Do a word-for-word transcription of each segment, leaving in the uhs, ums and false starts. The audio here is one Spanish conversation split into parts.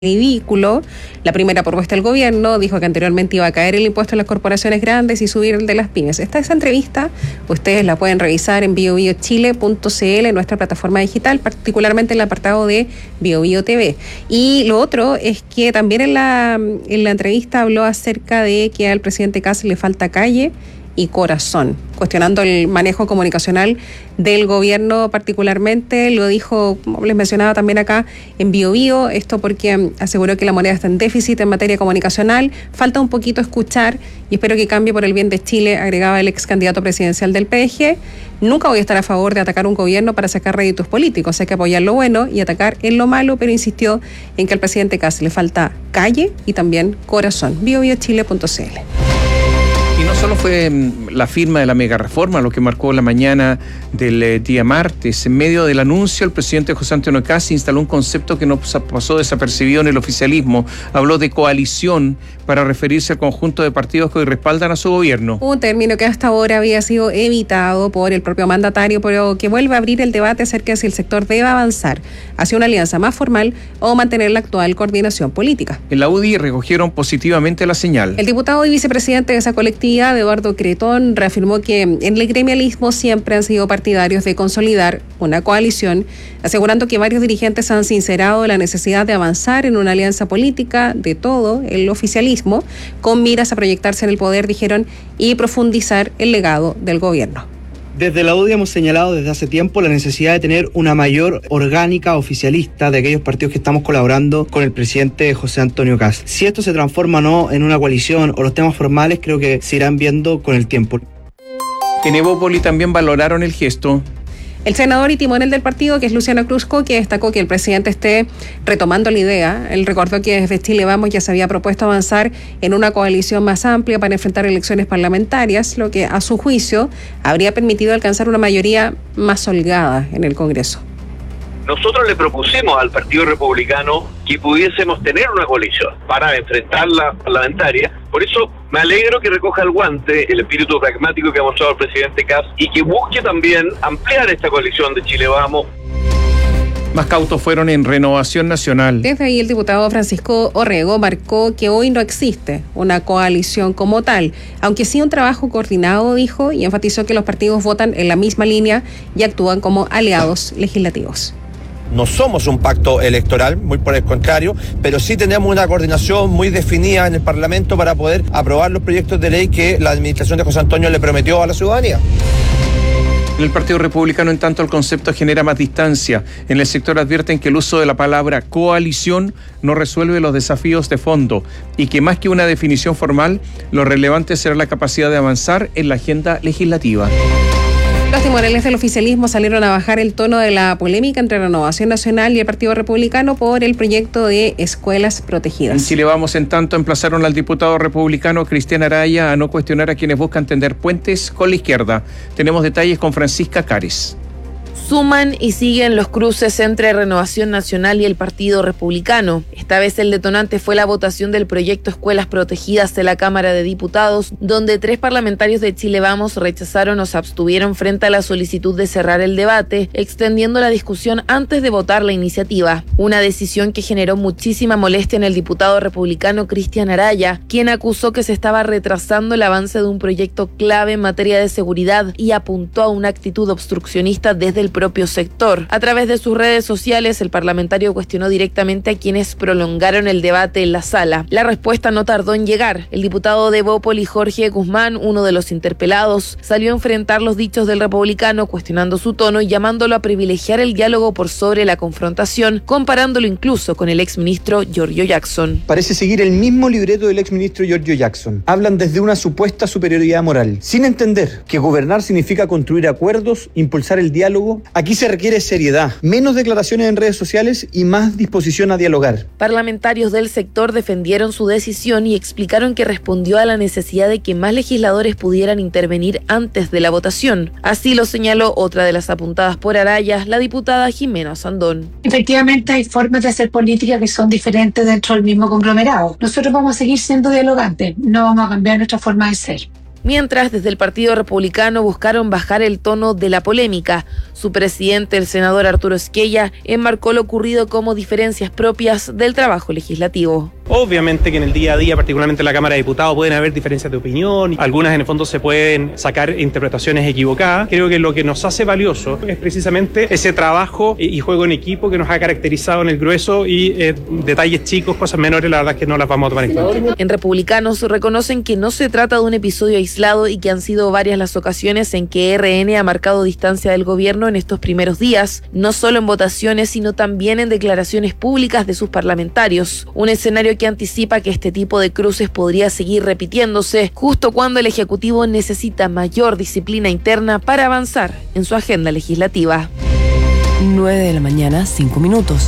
ridículo. La primera propuesta del gobierno dijo que anteriormente iba a caer el impuesto a las corporaciones grandes y subir el de las pymes. Esta esa entrevista ustedes la pueden revisar en bio bio chile punto c l, en nuestra plataforma digital, particularmente en el apartado de BioBio T V. Y lo otro es que también en la, en la entrevista habló acerca de que al presidente Kast le falta calle y corazón, cuestionando el manejo comunicacional del gobierno particularmente. Lo dijo, como les mencionaba también acá en BioBio, esto porque aseguró que la moneda está en déficit en materia comunicacional, falta un poquito escuchar y espero que cambie por el bien de Chile, agregaba el ex candidato presidencial del P G. Nunca voy a estar a favor de atacar un gobierno para sacar réditos políticos, hay que apoyar lo bueno y atacar en lo malo, pero insistió en que al presidente Kast le falta calle y también corazón. bio bio chile punto c l. Y no solo fue la firma de la mega reforma lo que marcó la mañana del día martes. En medio del anuncio, el presidente José Antonio Kast instaló un concepto que no pasó desapercibido en el oficialismo. Habló de coalición para referirse al conjunto de partidos que hoy respaldan a su gobierno. Un término que hasta ahora había sido evitado por el propio mandatario, pero que vuelve a abrir el debate acerca de si el sector debe avanzar hacia una alianza más formal o mantener la actual coordinación política. En la U D I recogieron positivamente la señal. El diputado y vicepresidente de esa colectiva, Eduardo Cretón, reafirmó que en el gremialismo siempre han sido partidarios de consolidar una coalición, asegurando que varios dirigentes han sincerado la necesidad de avanzar en una alianza política de todo el oficialismo, con miras a proyectarse en el poder, dijeron, y profundizar el legado del gobierno. Desde la U D I hemos señalado desde hace tiempo la necesidad de tener una mayor orgánica oficialista de aquellos partidos que estamos colaborando con el presidente José Antonio Kast. Si esto se transforma o no en una coalición o los temas formales, creo que se irán viendo con el tiempo. En Evópoli también valoraron el gesto. El senador y timonel del partido, que es Luciano Cruzco, que destacó que el presidente esté retomando la idea. Él recordó que desde Chile Vamos ya se había propuesto avanzar en una coalición más amplia para enfrentar elecciones parlamentarias, lo que a su juicio habría permitido alcanzar una mayoría más holgada en el Congreso. Nosotros le propusimos al Partido Republicano que pudiésemos tener una coalición para enfrentar la parlamentaria. Por eso me alegro que recoja el guante el espíritu pragmático que ha mostrado el presidente Kast y que busque también ampliar esta coalición de Chile Vamos. Más cautos fueron en Renovación Nacional. Desde ahí el diputado Francisco Orrego marcó que hoy no existe una coalición como tal, aunque sí un trabajo coordinado, dijo, y enfatizó que los partidos votan en la misma línea y actúan como aliados legislativos. No somos un pacto electoral, muy por el contrario, pero sí tenemos una coordinación muy definida en el Parlamento para poder aprobar los proyectos de ley que la administración de José Antonio le prometió a la ciudadanía. En el Partido Republicano, en tanto, el concepto genera más distancia. En el sector advierten que el uso de la palabra coalición no resuelve los desafíos de fondo y que más que una definición formal, lo relevante será la capacidad de avanzar en la agenda legislativa. Los timoneles del oficialismo salieron a bajar el tono de la polémica entre Renovación Nacional y el Partido Republicano por el proyecto de escuelas protegidas. En Chile Vamos, en tanto, emplazaron al diputado republicano Cristian Araya a no cuestionar a quienes buscan tender puentes con la izquierda. Tenemos detalles con Francisca Cares. Suman y siguen los cruces entre Renovación Nacional y el Partido Republicano. Esta vez el detonante fue la votación del proyecto Escuelas Protegidas de la Cámara de Diputados, donde tres parlamentarios de Chile Vamos rechazaron o se abstuvieron frente a la solicitud de cerrar el debate, extendiendo la discusión antes de votar la iniciativa. Una decisión que generó muchísima molestia en el diputado republicano Cristian Araya, quien acusó que se estaba retrasando el avance de un proyecto clave en materia de seguridad y apuntó a una actitud obstruccionista desde el propio sector. A través de sus redes sociales, el parlamentario cuestionó directamente a quienes prolongaron el debate en la sala. La respuesta no tardó en llegar. El diputado de Evópoli, Jorge Guzmán, uno de los interpelados, salió a enfrentar los dichos del republicano, cuestionando su tono y llamándolo a privilegiar el diálogo por sobre la confrontación, comparándolo incluso con el exministro Giorgio Jackson. Parece seguir el mismo libreto del exministro Giorgio Jackson. Hablan desde una supuesta superioridad moral, sin entender que gobernar significa construir acuerdos, impulsar el diálogo. Aquí se requiere seriedad, menos declaraciones en redes sociales y más disposición a dialogar. Parlamentarios del sector defendieron su decisión y explicaron que respondió a la necesidad de que más legisladores pudieran intervenir antes de la votación. Así lo señaló otra de las apuntadas por Araya, la diputada Jimena Sandón. Efectivamente hay formas de hacer política que son diferentes dentro del mismo conglomerado. Nosotros vamos a seguir siendo dialogantes, no vamos a cambiar nuestra forma de ser. Mientras, desde el Partido Republicano buscaron bajar el tono de la polémica. Su presidente, el senador Arturo Esquella, enmarcó lo ocurrido como diferencias propias del trabajo legislativo. Obviamente que en el día a día, particularmente en la Cámara de Diputados, pueden haber diferencias de opinión. Algunas en el fondo se pueden sacar interpretaciones equivocadas. Creo que lo que nos hace valioso es precisamente ese trabajo y juego en equipo que nos ha caracterizado en el grueso y eh, detalles chicos, cosas menores, la verdad es que no las vamos a tomar en cuenta. En Republicanos reconocen que no se trata de un episodio aislado y que han sido varias las ocasiones en que R N ha marcado distancia del gobierno en estos primeros días, no solo en votaciones, sino también en declaraciones públicas de sus parlamentarios. Un escenario que anticipa que este tipo de cruces podría seguir repitiéndose justo cuando el Ejecutivo necesita mayor disciplina interna para avanzar en su agenda legislativa. nueve de la mañana, cinco minutos.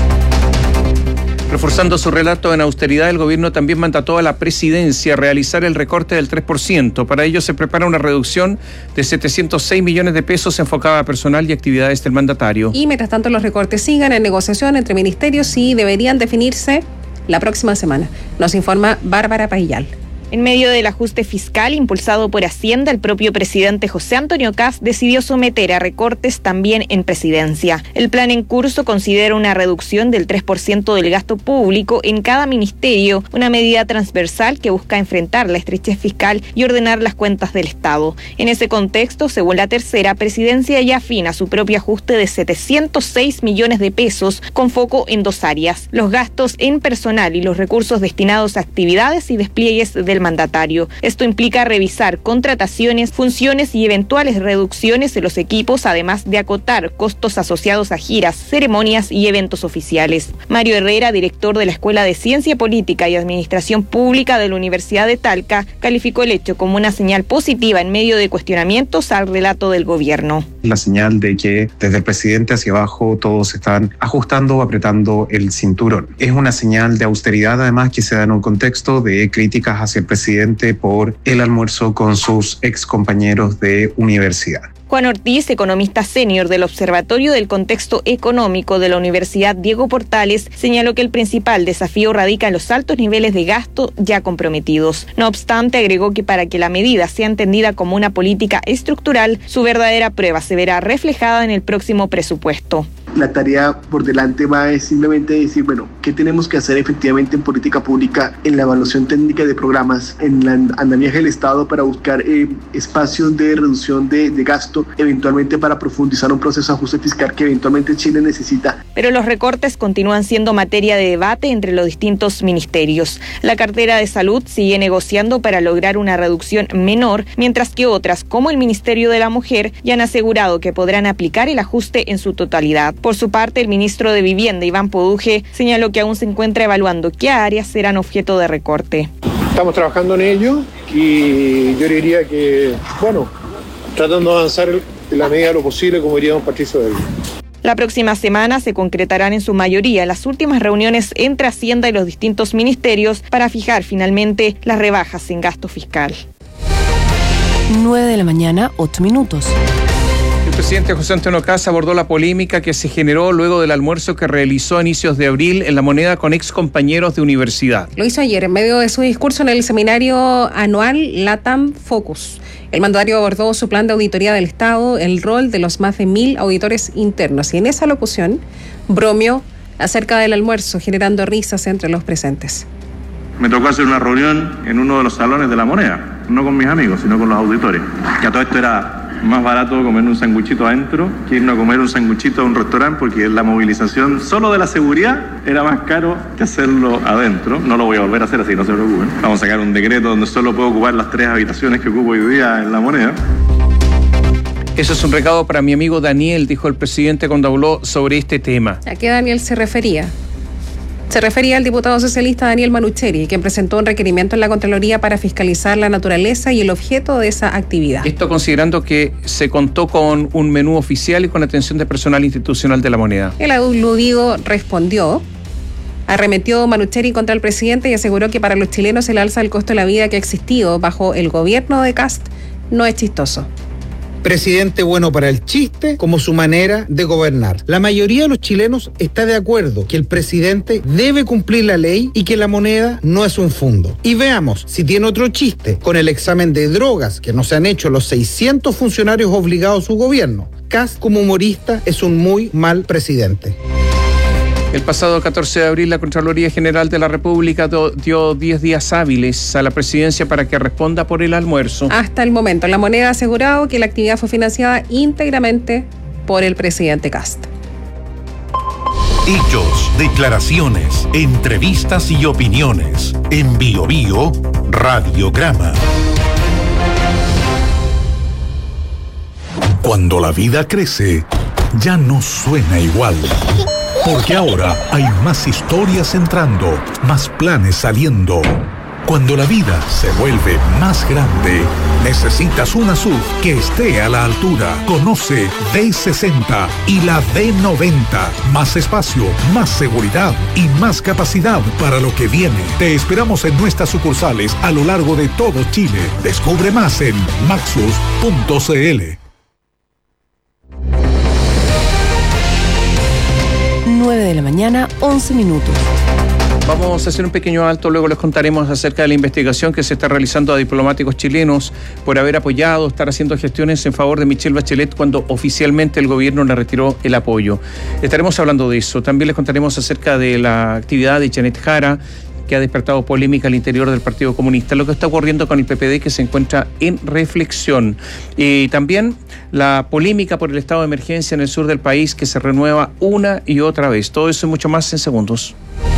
Reforzando su relato en austeridad, el gobierno también mandató a la presidencia a realizar el recorte del tres por ciento. Para ello se prepara una reducción de setecientos seis millones de pesos enfocada a personal y actividades del mandatario. Y mientras tanto los recortes sigan en negociación entre ministerios y deberían definirse la próxima semana. Nos informa Bárbara Paillal. En medio del ajuste fiscal impulsado por Hacienda, el propio presidente José Antonio Kast decidió someter a recortes también en presidencia. El plan en curso considera una reducción del tres por ciento del gasto público en cada ministerio, una medida transversal que busca enfrentar la estrechez fiscal y ordenar las cuentas del Estado. En ese contexto, según la tercera, presidencia ya afina su propio ajuste de setecientos seis millones de pesos con foco en dos áreas: los gastos en personal y los recursos destinados a actividades y despliegues del mandatario. Esto implica revisar contrataciones, funciones y eventuales reducciones de los equipos, además de acotar costos asociados a giras, ceremonias y eventos oficiales. Mario Herrera, director de la Escuela de Ciencia Política y Administración Pública de la Universidad de Talca, calificó el hecho como una señal positiva en medio de cuestionamientos al relato del gobierno. La señal de que desde el presidente hacia abajo todos están ajustando o apretando el cinturón. Es una señal de austeridad, además, que se da en un contexto de críticas hacia el presidente por el almuerzo con sus ex compañeros de universidad. Juan Ortiz, economista senior del Observatorio del Contexto Económico de la Universidad Diego Portales, señaló que el principal desafío radica en los altos niveles de gasto ya comprometidos. No obstante, agregó que para que la medida sea entendida como una política estructural, su verdadera prueba se verá reflejada en el próximo presupuesto. La tarea por delante va es simplemente decir, bueno, ¿qué tenemos que hacer efectivamente en política pública, en la evaluación técnica de programas, en la andamiaje del Estado para buscar eh, espacios de reducción de, de gasto, eventualmente para profundizar un proceso de ajuste fiscal que eventualmente Chile necesita? Pero los recortes continúan siendo materia de debate entre los distintos ministerios. La cartera de Salud sigue negociando para lograr una reducción menor, mientras que otras, como el Ministerio de la Mujer, ya han asegurado que podrán aplicar el ajuste en su totalidad. Por su parte, el ministro de Vivienda, Iván Poduje, señaló que aún se encuentra evaluando qué áreas serán objeto de recorte. Estamos trabajando en ello y yo diría que, bueno, tratando de avanzar en la medida de lo posible, como diría don Patricio Delgado. La próxima semana se concretarán en su mayoría las últimas reuniones entre Hacienda y los distintos ministerios para fijar finalmente las rebajas en gasto fiscal. nueve de la mañana, ocho minutos. El presidente José Antonio Kast abordó la polémica que se generó luego del almuerzo que realizó a inicios de abril en La Moneda con ex compañeros de universidad. Lo hizo ayer en medio de su discurso en el seminario anual LATAM Focus. El mandatario abordó su plan de auditoría del Estado, el rol de los más de mil auditores internos, y en esa locución bromeó acerca del almuerzo, generando risas entre los presentes. Me tocó hacer una reunión en uno de los salones de La Moneda, no con mis amigos, sino con los auditores. Que a todo esto era más barato comer un sanguchito adentro que irnos a comer un sanguchito a un restaurante, porque la movilización solo de la seguridad era más caro que hacerlo adentro. No lo voy a volver a hacer así, no se preocupen. Vamos a sacar un decreto donde solo puedo ocupar las tres habitaciones que ocupo hoy día en La Moneda. Eso es un recado para mi amigo Daniel, dijo el presidente cuando habló sobre este tema. ¿A qué Daniel se refería? Se refería al diputado socialista Daniel Manucheri, quien presentó un requerimiento en la Contraloría para fiscalizar la naturaleza y el objeto de esa actividad. Esto considerando que se contó con un menú oficial y con atención de personal institucional de La Moneda. El aludido respondió, arremetió Manucheri contra el presidente y aseguró que para los chilenos el alza del costo de la vida que ha existido bajo el gobierno de Kast no es chistoso. Presidente bueno para el chiste, como su manera de gobernar. La mayoría de los chilenos está de acuerdo que el presidente debe cumplir la ley y que la moneda no es un fondo. Y veamos si tiene otro chiste con el examen de drogas que no se han hecho los seiscientos funcionarios obligados a su gobierno. Kast, como humorista, es un muy mal presidente. El pasado catorce de abril, la Contraloría General de la República do, dio diez días hábiles a la presidencia para que responda por el almuerzo. Hasta el momento, la moneda ha asegurado que la actividad fue financiada íntegramente por el presidente Kast. Hechos, declaraciones, entrevistas y opiniones. En Bio Bio, Radiograma. Cuando la vida crece, ya no suena igual. Porque ahora hay más historias entrando, más planes saliendo. Cuando la vida se vuelve más grande, necesitas una S U V que esté a la altura. Conoce D sesenta y la D noventa. Más espacio, más seguridad y más capacidad para lo que viene. Te esperamos en nuestras sucursales a lo largo de todo Chile. Descubre más en maxus punto c l. nueve de la mañana, once minutos. Vamos a hacer un pequeño alto, luego les contaremos acerca de la investigación que se está realizando a diplomáticos chilenos por haber apoyado, estar haciendo gestiones en favor de Michelle Bachelet cuando oficialmente el gobierno le retiró el apoyo. Estaremos hablando de eso. También les contaremos acerca de la actividad de Janet Jara, que ha despertado polémica al interior del Partido Comunista, lo que está ocurriendo con el P P D, que se encuentra en reflexión. Y también la polémica por el estado de emergencia en el sur del país, que se renueva una y otra vez. Todo eso y mucho más en segundos.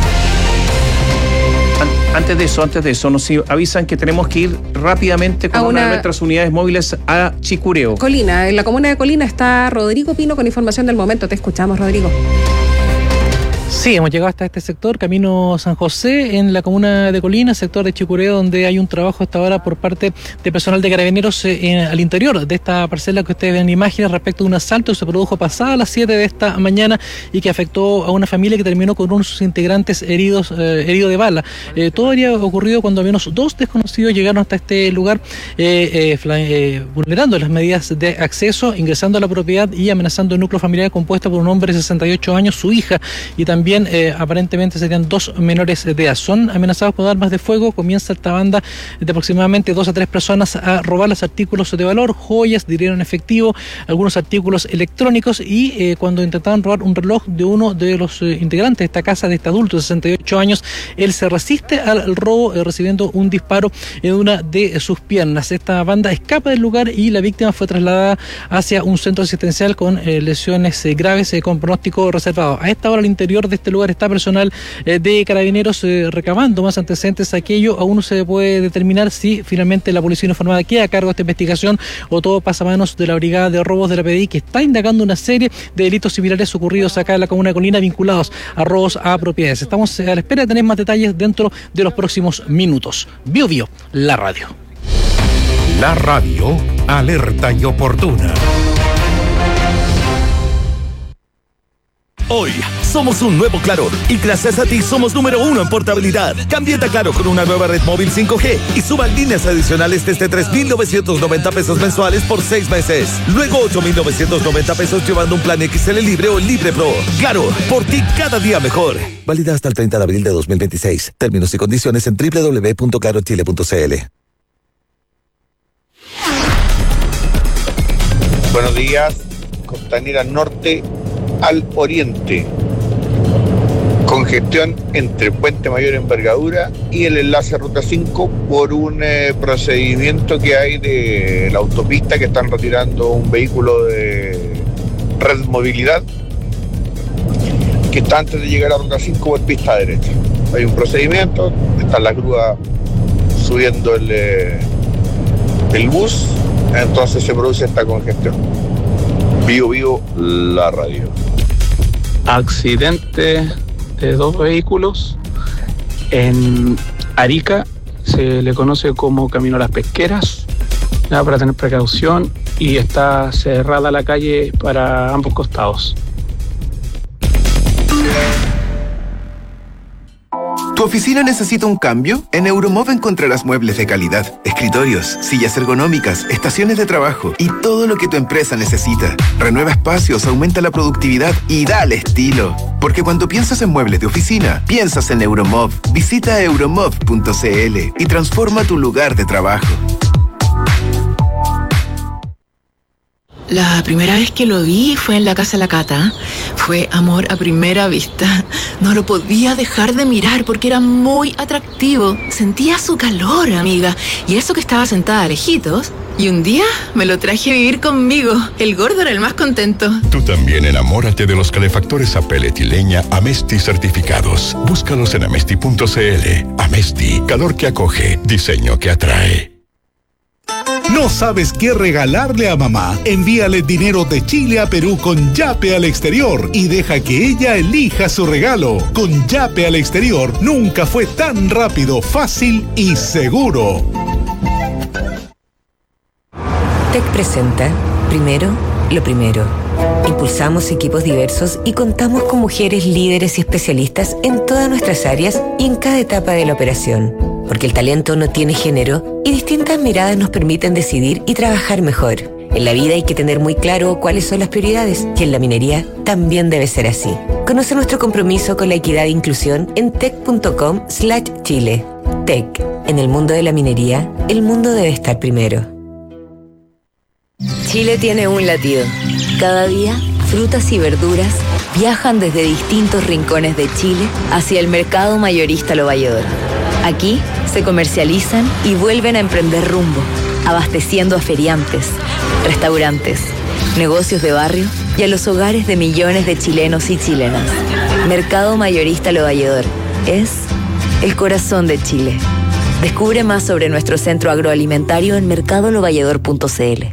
Antes de eso, antes de eso, nos avisan que tenemos que ir rápidamente con a una, una de nuestras unidades móviles a Chicureo. Colina, en la comuna de Colina está Rodrigo Pino con información del momento. Te escuchamos, Rodrigo. Sí, hemos llegado hasta este sector, Camino San José, en la comuna de Colina, sector de Chicureo, donde hay un trabajo hasta ahora por parte de personal de Carabineros eh, en, al interior de esta parcela que ustedes ven en imágenes respecto a un asalto que se produjo pasada a las siete de esta mañana y que afectó a una familia que terminó con uno de sus integrantes heridos, eh, herido de bala. Eh, todo habría ocurrido cuando al menos dos desconocidos llegaron hasta este lugar eh, eh, eh, vulnerando las medidas de acceso, ingresando a la propiedad y amenazando el núcleo familiar compuesto por un hombre de sesenta y ocho años, su hija, y también También eh, aparentemente serían dos menores de edad. Son amenazados con armas de fuego. Comienza esta banda de aproximadamente dos a tres personas a robar los artículos de valor, joyas, dinero en efectivo, algunos artículos electrónicos y eh, cuando intentaban robar un reloj de uno de los eh, integrantes de esta casa, de este adulto de sesenta y ocho años, él se resiste al robo eh, recibiendo un disparo en una de sus piernas. Esta banda escapa del lugar y la víctima fue trasladada hacia un centro asistencial con eh, lesiones eh, graves eh, con pronóstico reservado. A esta hora al interior de este lugar está personal eh, de Carabineros eh, recabando más antecedentes a aquello. Aún no se puede determinar si finalmente la Policía Uniformada queda a cargo de esta investigación o todo pasa a manos de la Brigada de Robos de la P D I, que está indagando una serie de delitos similares ocurridos acá en la comuna de Colina vinculados a robos a propiedades. Estamos a la espera de tener más detalles dentro de los próximos minutos. Bio Bio, la radio. La radio, alerta y oportuna. Hoy somos un nuevo Claro y gracias a ti somos número uno en portabilidad. Cámbiate a Claro con una nueva red móvil cinco G y suban líneas adicionales desde tres mil novecientos noventa pesos mensuales por seis meses. Luego ocho mil novecientos noventa pesos llevando un plan X L Libre o Libre Pro. Claro, por ti cada día mejor. Válida hasta el treinta de abril de dos mil veintiséis. Términos y condiciones en doble u doble u doble u punto claro chile punto c l. Buenos días, Costanera Norte al oriente, congestión entre Puente Mayor Envergadura y el enlace Ruta cinco por un eh, procedimiento que hay de la autopista, que están retirando un vehículo de Red Movilidad que está antes de llegar a Ruta cinco por pista derecha. Hay un procedimiento, están las grúas subiendo el, eh, el bus, entonces se produce esta congestión. Bio Bio, la radio. Accidente de dos vehículos en Arica, se le conoce como Camino a las Pesqueras, nada, para tener precaución, y está cerrada la calle para ambos costados. ¿Tu oficina necesita un cambio? En Euromov encontrarás muebles de calidad, escritorios, sillas ergonómicas, estaciones de trabajo y todo lo que tu empresa necesita. Renueva espacios, aumenta la productividad y dale estilo. Porque cuando piensas en muebles de oficina, piensas en Euromov. Visita euromov punto cl y transforma tu lugar de trabajo. La primera vez que lo vi fue en la casa de la Cata. Fue amor a primera vista. No lo podía dejar de mirar porque era muy atractivo. Sentía su calor, amiga. Y eso que estaba sentada lejitos. Y un día me lo traje a vivir conmigo. El gordo era el más contento. Tú también enamórate de los calefactores a pellet y leña Amesti certificados. Búscalos en amesti punto cl. Amesti, calor que acoge, diseño que atrae. ¿No sabes qué regalarle a mamá? Envíale dinero de Chile a Perú con Yape al exterior y deja que ella elija su regalo. Con Yape al exterior nunca fue tan rápido, fácil y seguro. T E C presenta Primero, lo primero. Impulsamos equipos diversos y contamos con mujeres líderes y especialistas en todas nuestras áreas y en cada etapa de la operación. Porque el talento no tiene género y distintas miradas nos permiten decidir y trabajar mejor. En la vida hay que tener muy claro cuáles son las prioridades y en la minería también debe ser así. Conoce nuestro compromiso con la equidad e inclusión en tec punto com slash chile. T E C. En el mundo de la minería, el mundo debe estar primero. Chile tiene un latido. Cada día, frutas y verduras viajan desde distintos rincones de Chile hacia el mercado mayorista Lo Valledor. Aquí se comercializan y vuelven a emprender rumbo, abasteciendo a feriantes, restaurantes, negocios de barrio y a los hogares de millones de chilenos y chilenas. Mercado Mayorista Lo Valledor es el corazón de Chile. Descubre más sobre nuestro centro agroalimentario en mercado lo valledor punto cl.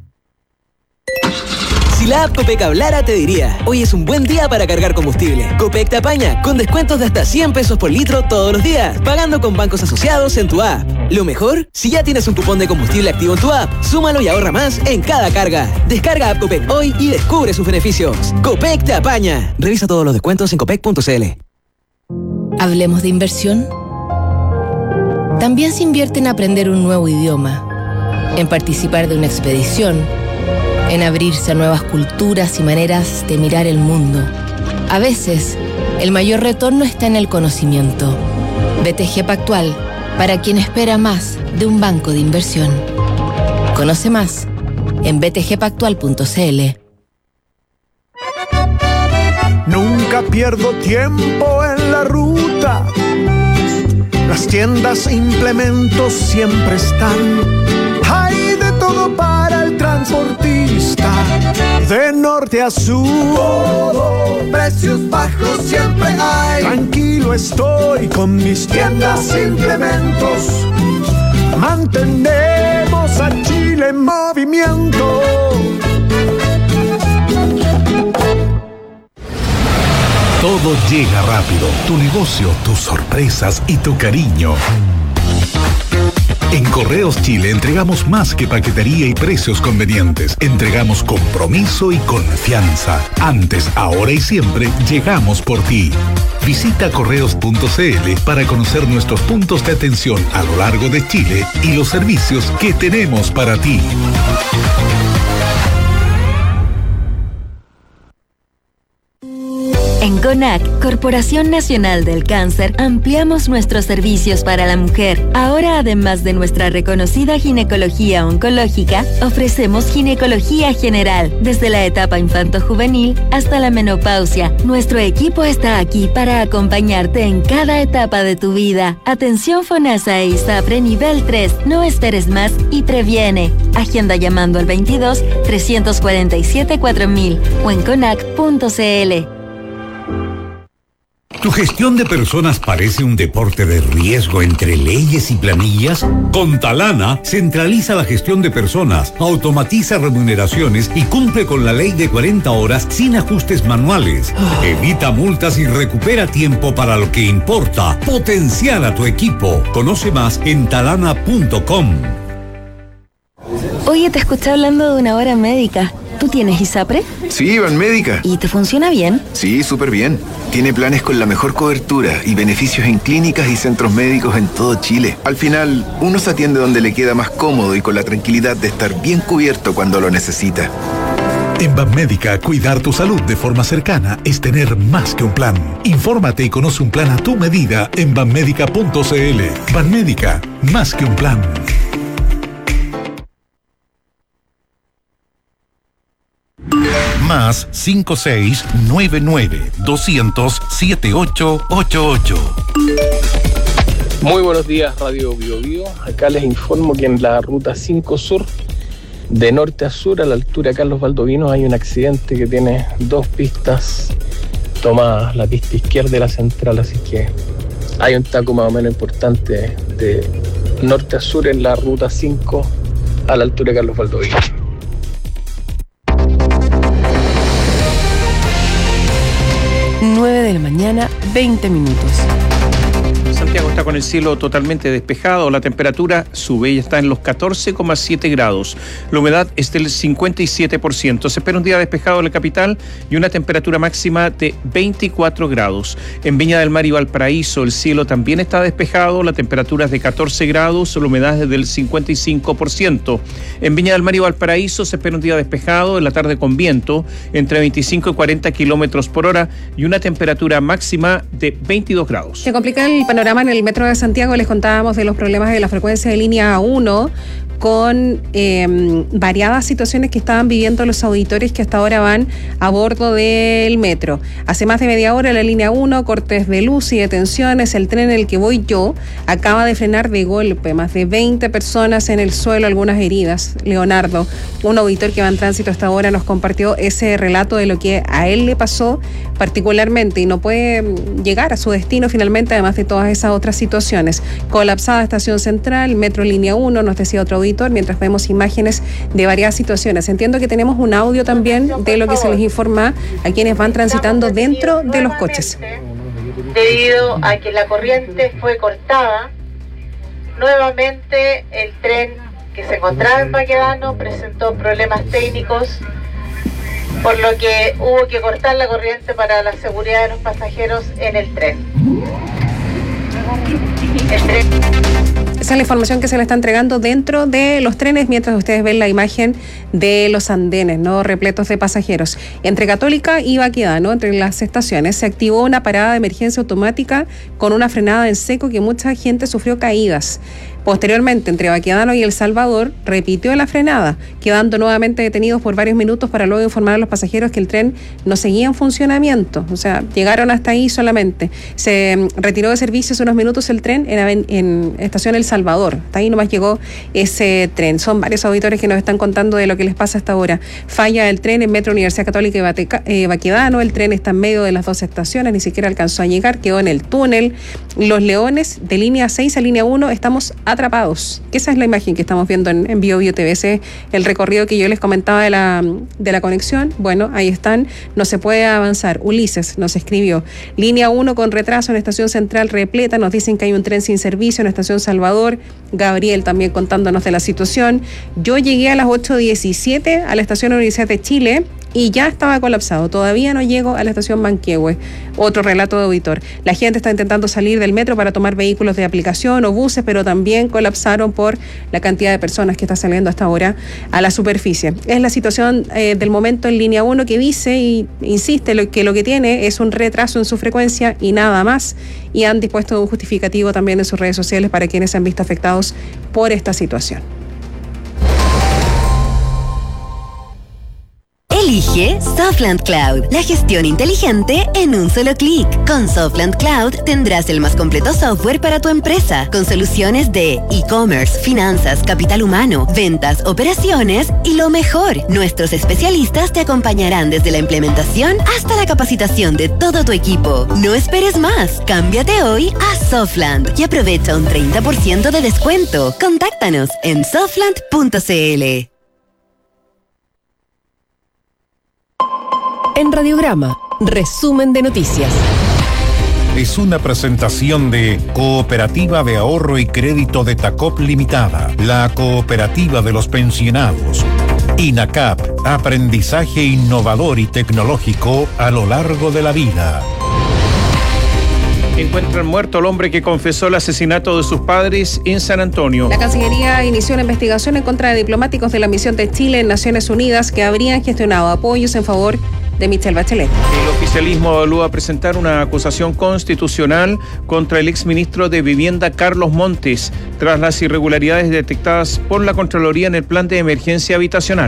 Si la app Copec hablara, te diría: hoy es un buen día para cargar combustible. Copec te apaña, con descuentos de hasta cien pesos por litro todos los días, pagando con bancos asociados en tu app. Lo mejor, si ya tienes un cupón de combustible activo en tu app, súmalo y ahorra más en cada carga. Descarga app Copec hoy y descubre sus beneficios. Copec te apaña. Revisa todos los descuentos en copec punto cl. Hablemos de inversión. También se invierte en aprender un nuevo idioma, en participar de una expedición, en abrirse a nuevas culturas y maneras de mirar el mundo. A veces, el mayor retorno está en el conocimiento. B T G Pactual, para quien espera más de un banco de inversión. Conoce más en b t g pactual punto cl. Nunca pierdo tiempo en la ruta. Las tiendas e implementos siempre están. Hay de todo para el transportista. De norte a sur, todo, precios bajos siempre hay. Tranquilo estoy con mis tiendas e implementos. Mantenemos a Chile en movimiento. Todo llega rápido. Tu negocio, tus sorpresas y tu cariño. En Correos Chile entregamos más que paquetería y precios convenientes. Entregamos compromiso y confianza. Antes, ahora y siempre, llegamos por ti. Visita correos punto cl para conocer nuestros puntos de atención a lo largo de Chile y los servicios que tenemos para ti. En CONAC, Corporación Nacional del Cáncer, ampliamos nuestros servicios para la mujer. Ahora, además de nuestra reconocida ginecología oncológica, ofrecemos ginecología general, desde la etapa infanto-juvenil hasta la menopausia. Nuestro equipo está aquí para acompañarte en cada etapa de tu vida. Atención FONASA e ISAPRE nivel tres. No esperes más y previene. Agenda llamando al veintidós, trescientos cuarenta y siete, cuatro mil o en conac punto cl. ¿Tu gestión de personas parece un deporte de riesgo entre leyes y planillas? Con Talana, centraliza la gestión de personas, automatiza remuneraciones y cumple con la ley de cuarenta horas sin ajustes manuales. Evita multas y recupera tiempo para lo que importa. Potencial a tu equipo. Conoce más en talana punto com. Oye, te escuché hablando de una hora médica. ¿Tú tienes ISAPRE? Sí, Banmédica. ¿Y te funciona bien? Sí, súper bien. Tiene planes con la mejor cobertura y beneficios en clínicas y centros médicos en todo Chile. Al final, uno se atiende donde le queda más cómodo y con la tranquilidad de estar bien cubierto cuando lo necesita. En Banmédica, cuidar tu salud de forma cercana es tener más que un plan. Infórmate y conoce un plan a tu medida en banmédica punto cl. Banmédica, más que un plan. Más cinco seis nueve nueve doscientos siete ocho ocho ocho. Muy buenos días, Radio Bio Bio. Acá les informo que en la ruta cinco Sur, de norte a sur, a la altura de Carlos Valdovinos, hay un accidente que tiene dos pistas tomadas, la pista izquierda y la central, así que hay un taco más o menos importante de norte a sur en la ruta cinco a la altura de Carlos Valdovinos. nueve de la mañana, veinte minutos. Santiago está con el cielo totalmente despejado, la temperatura sube y está en los catorce coma siete grados. La humedad es del cincuenta y siete por ciento. Se espera un día despejado en la capital y una temperatura máxima de veinticuatro grados. En Viña del Mar y Valparaíso el cielo también está despejado, la temperatura es de catorce grados, la humedad es del cincuenta y cinco por ciento. En Viña del Mar y Valparaíso se espera un día despejado, en la tarde con viento, entre veinticinco y cuarenta kilómetros por hora y una temperatura máxima de veintidós grados. Se complica el panorama en el metro de Santiago. Les contábamos de los problemas de la frecuencia de línea uno con eh, variadas situaciones que estaban viviendo los auditores que hasta ahora van a bordo del metro. Hace más de media hora la línea uno, cortes de luz y detenciones. El tren en el que voy yo acaba de frenar de golpe. Más de veinte personas en el suelo, algunas heridas. Leonardo, un auditor que va en tránsito hasta ahora, nos compartió ese relato de lo que a él le pasó particularmente y no puede llegar a su destino finalmente, además de todas esas otras situaciones. Colapsada estación central, metro línea uno, nos decía otro auditor, mientras vemos imágenes de varias situaciones. Entiendo que tenemos un audio también de lo que se les informa a quienes van transitando dentro de los coches. Debido a que la corriente fue cortada, nuevamente el tren que se encontraba en Baquedano presentó problemas técnicos, por lo que hubo que cortar la corriente para la seguridad de los pasajeros en el tren. El tren Esa es la información que se le está entregando dentro de los trenes, mientras ustedes ven la imagen de los andenes, ¿no?, repletos de pasajeros. Entre Católica y Baquedano, entre las estaciones, se activó una parada de emergencia automática con una frenada en seco que mucha gente sufrió caídas. Posteriormente, entre Baquedano y El Salvador, repitió la frenada, quedando nuevamente detenidos por varios minutos para luego informar a los pasajeros que el tren no seguía en funcionamiento. O sea, llegaron hasta ahí solamente. Se retiró de servicio hace unos minutos el tren en, en Estación El Salvador. Hasta ahí nomás llegó ese tren. Son varios auditores que nos están contando de lo que les pasa hasta ahora. Falla el tren en Metro Universidad Católica y Bateca, eh, Baquedano. El tren está en medio de las dos estaciones, ni siquiera alcanzó a llegar, quedó en el túnel. Los Leones, de línea seis a línea uno, estamos atrapados. Esa es la imagen que estamos viendo en, en Bio Bio T V. Ese es el recorrido que yo les comentaba de la, de la conexión. Bueno, ahí están, no se puede avanzar. Ulises nos escribió: línea uno con retraso en Estación Central repleta, nos dicen que hay un tren sin servicio en Estación Salvador. Gabriel también contándonos de la situación. Yo llegué a las ocho diecisiete a la Estación Universidad de Chile y ya estaba colapsado. Todavía no llego a la estación Manquehue. Otro relato de auditor. La gente está intentando salir del metro para tomar vehículos de aplicación o buses, pero también colapsaron por la cantidad de personas que está saliendo hasta ahora a la superficie. Es la situación eh, del momento en línea uno, que dice y insiste lo, que lo que tiene es un retraso en su frecuencia y nada más. Y han dispuesto un justificativo también en sus redes sociales para quienes se han visto afectados por esta situación. Elige Softland Cloud, la gestión inteligente en un solo clic. Con Softland Cloud tendrás el más completo software para tu empresa, con soluciones de e-commerce, finanzas, capital humano, ventas, operaciones y lo mejor, nuestros especialistas te acompañarán desde la implementación hasta la capacitación de todo tu equipo. No esperes más, cámbiate hoy a Softland y aprovecha un treinta por ciento de descuento. Contáctanos en softland punto cl. En Radiograma, resumen de noticias. Es una presentación de Cooperativa de Ahorro y Crédito de Tacop Limitada, la cooperativa de los pensionados. INACAP, aprendizaje innovador y tecnológico a lo largo de la vida. Encuentran muerto al hombre que confesó el asesinato de sus padres en San Antonio. La Cancillería inició una investigación en contra de diplomáticos de la misión de Chile en Naciones Unidas que habrían gestionado apoyos en favor de Michelle Bachelet. El oficialismo evalúa presentar una acusación constitucional contra el exministro de Vivienda Carlos Montes tras las irregularidades detectadas por la Contraloría en el plan de emergencia habitacional.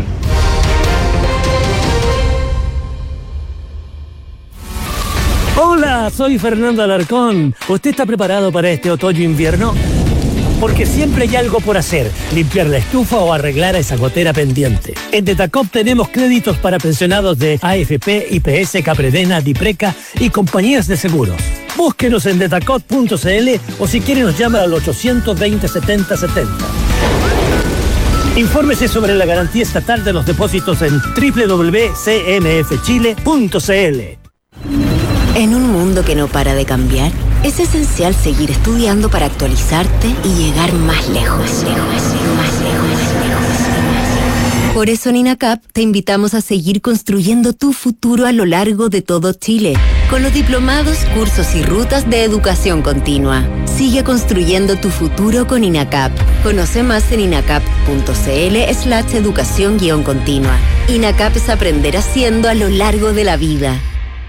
Hola, soy Fernando Alarcón. ¿Usted está preparado para este otoño-invierno? Porque siempre hay algo por hacer, limpiar la estufa o arreglar esa gotera pendiente. En Detacop tenemos créditos para pensionados de A F P, I P S, Capredena, Dipreca y compañías de seguros. Búsquenos en detacop punto c l o si quiere nos llama al ochocientos veinte, setenta setenta. Infórmese sobre la garantía estatal de los depósitos en doble u doble u doble u punto c n f chile punto c l. En un mundo que no para de cambiar, es esencial seguir estudiando para actualizarte y llegar más lejos, lejos, más lejos, más lejos. Por eso en INACAP te invitamos a seguir construyendo tu futuro a lo largo de todo Chile, con los diplomados, cursos y rutas de educación continua. Sigue construyendo tu futuro con INACAP. Conoce más en inacap punto c l slash educación guión continua. INACAP es aprender haciendo a lo largo de la vida.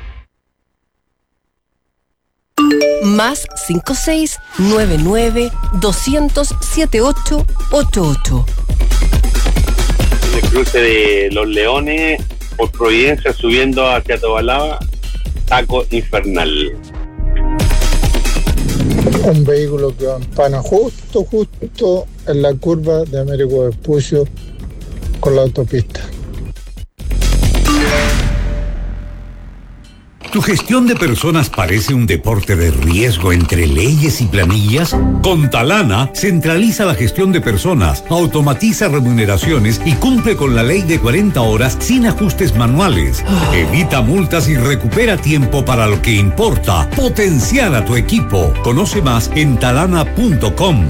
Más cinco seis nueve nueve doscientos setenta y ocho ochenta y ocho. El cruce de Los Leones por Providencia subiendo hacia Tobalaba, taco infernal. Un vehículo que empana justo, justo en la curva de Américo Vespucio con la autopista. ¿Tu gestión de personas parece un deporte de riesgo entre leyes y planillas? Con Talana, centraliza la gestión de personas, automatiza remuneraciones y cumple con la ley de cuarenta horas sin ajustes manuales. Evita multas y recupera tiempo para lo que importa. Potenciar a tu equipo. Conoce más en talana punto com.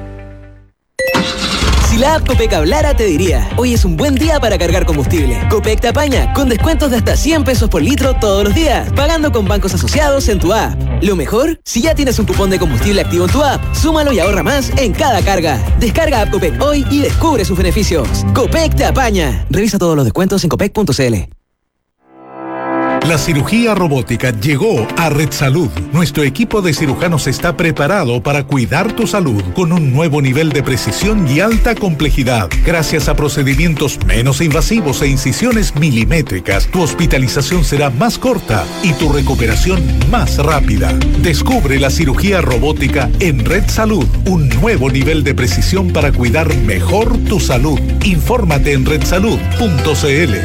Si la app Copec hablara, te diría, hoy es un buen día para cargar combustible. Copec te apaña, con descuentos de hasta cien pesos por litro todos los días, pagando con bancos asociados en tu app. Lo mejor, si ya tienes un cupón de combustible activo en tu app, súmalo y ahorra más en cada carga. Descarga app Copec hoy y descubre sus beneficios. Copec te apaña. Revisa todos los descuentos en copec punto c l. La cirugía robótica llegó a Red Salud. Nuestro equipo de cirujanos está preparado para cuidar tu salud con un nuevo nivel de precisión y alta complejidad. Gracias a procedimientos menos invasivos e incisiones milimétricas, tu hospitalización será más corta y tu recuperación más rápida. Descubre la cirugía robótica en Red Salud, un nuevo nivel de precisión para cuidar mejor tu salud. Infórmate en red salud punto c l.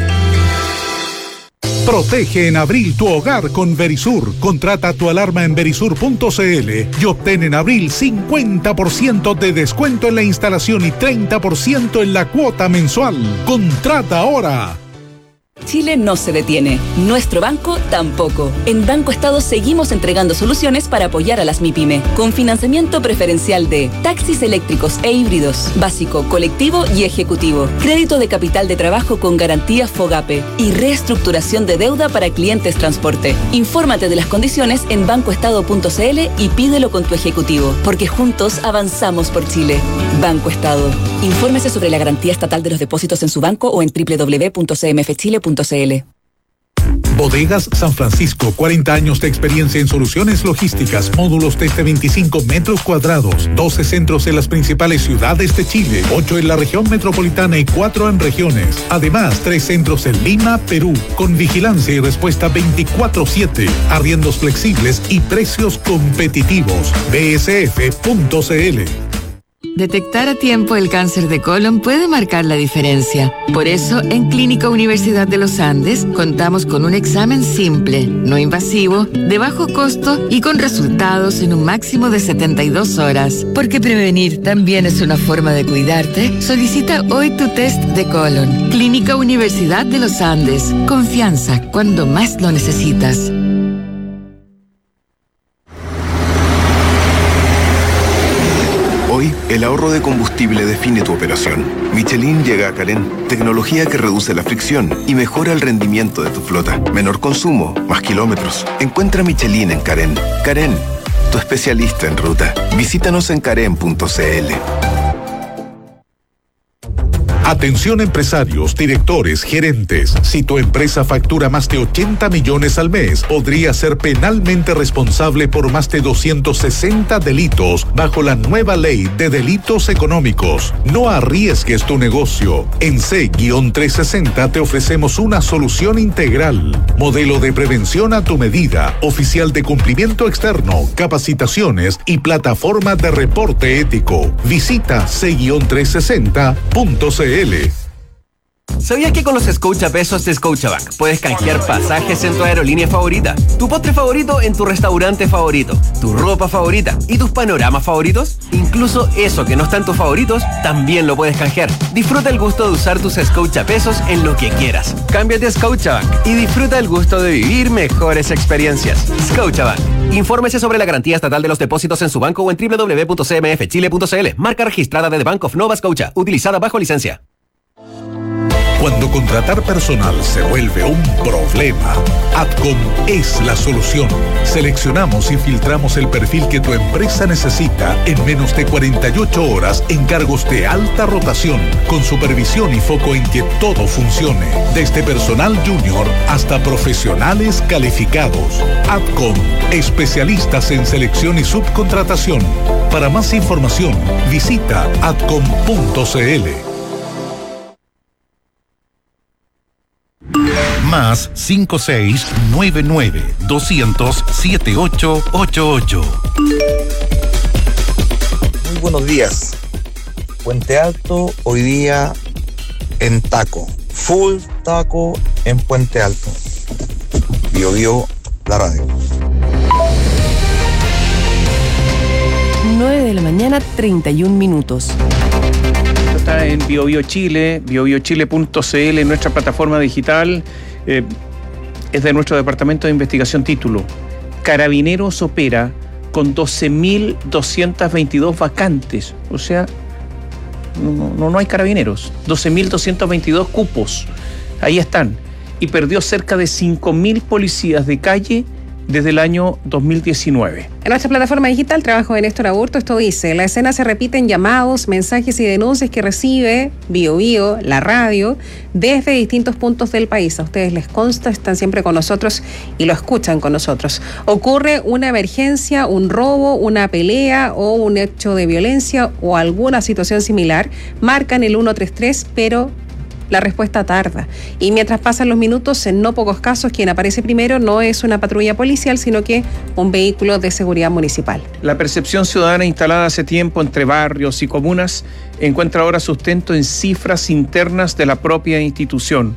Protege en abril tu hogar con Verisur. Contrata tu alarma en verisur punto c l y obtén en abril cincuenta por ciento de descuento en la instalación y treinta por ciento en la cuota mensual. Contrata ahora. Chile no se detiene, nuestro banco tampoco. En Banco Estado seguimos entregando soluciones para apoyar a las MIPYME, con financiamiento preferencial de taxis eléctricos e híbridos, básico, colectivo y ejecutivo, crédito de capital de trabajo con garantía FOGAPE y reestructuración de deuda para clientes transporte. Infórmate de las condiciones en banco estado punto c l y pídelo con tu ejecutivo, porque juntos avanzamos por Chile. Banco Estado. Infórmese sobre la garantía estatal de los depósitos en su banco o en doble u doble u doble u punto c m f chile punto c l. Bodegas San Francisco, cuarenta años de experiencia en soluciones logísticas, módulos desde veinticinco metros cuadrados, doce centros en las principales ciudades de Chile, ocho en la región metropolitana y cuatro en regiones. Además, tres centros en Lima, Perú, con vigilancia y respuesta veinticuatro siete, arriendos flexibles y precios competitivos. b s f punto c l. Detectar a tiempo el cáncer de colon puede marcar la diferencia. Por eso, en Clínica Universidad de los Andes, contamos con un examen simple, no invasivo, de bajo costo y con resultados en un máximo de setenta y dos horas. Porque prevenir también es una forma de cuidarte. Solicita hoy tu test de colon. Clínica Universidad de los Andes. Confianza cuando más lo necesitas. Hoy, el ahorro de combustible define tu operación. Michelin llega a Carén, tecnología que reduce la fricción y mejora el rendimiento de tu flota. Menor consumo, más kilómetros. Encuentra Michelin en Carén. Carén, tu especialista en ruta. Visítanos en carén punto c l. Atención empresarios, directores, gerentes. Si tu empresa factura más de ochenta millones al mes, podría ser penalmente responsable por más de doscientos sesenta delitos bajo la nueva ley de delitos económicos. No arriesgues tu negocio. En C trescientos sesenta te ofrecemos una solución integral. Modelo de prevención a tu medida, oficial de cumplimiento externo, capacitaciones y plataforma de reporte ético. Visita C trescientos sesenta punto c l. ¿Sabías que con los Scotia Pesos de Scotiabank puedes canjear pasajes en tu aerolínea favorita, tu postre favorito en tu restaurante favorito, tu ropa favorita y tus panoramas favoritos? Incluso eso que no está en tus favoritos, también lo puedes canjear. Disfruta el gusto de usar tus Scotia Pesos en lo que quieras. Cámbiate a Scotiabank y disfruta el gusto de vivir mejores experiencias. Scotiabank. Infórmese sobre la garantía estatal de los depósitos en su banco o en doble u doble u doble u punto c m f chile punto c l. Marca registrada de The Bank of Nova Scotia, utilizada bajo licencia. Cuando contratar personal se vuelve un problema, Adcom es la solución. Seleccionamos y filtramos el perfil que tu empresa necesita en menos de cuarenta y ocho horas en cargos de alta rotación, con supervisión y foco en que todo funcione, desde personal junior hasta profesionales calificados. Adcom, especialistas en selección y subcontratación. Para más información, visita adcom punto c l. Más cinco seis nueve nueve doscientos siete ocho ocho ocho. Muy buenos días. Puente Alto hoy día en taco. Full taco en Puente Alto. Bio Bio, la radio. nueve de la mañana, treinta y un minutos. Está en BioBio Chile, bio bio chile punto c l, nuestra plataforma digital. Eh, es de nuestro departamento de investigación. Título: Carabineros opera con doce mil doscientas veintidós vacantes. O sea, no, no, no hay carabineros. doce mil doscientos veintidós cupos. Ahí están. Y perdió cerca de cinco mil policías de calle desde el año dos mil diecinueve. En nuestra plataforma digital, trabajo de Néstor Aburto, esto dice: la escena se repite en llamados, mensajes y denuncias que recibe BioBio, la radio, desde distintos puntos del país. A ustedes les consta, están siempre con nosotros y lo escuchan con nosotros. Ocurre una emergencia, un robo, una pelea o un hecho de violencia o alguna situación similar, marcan el uno tres tres, pero la respuesta tarda. Y mientras pasan los minutos, en no pocos casos, quien aparece primero no es una patrulla policial, sino que un vehículo de seguridad municipal. La percepción ciudadana instalada hace tiempo entre barrios y comunas encuentra ahora sustento en cifras internas de la propia institución.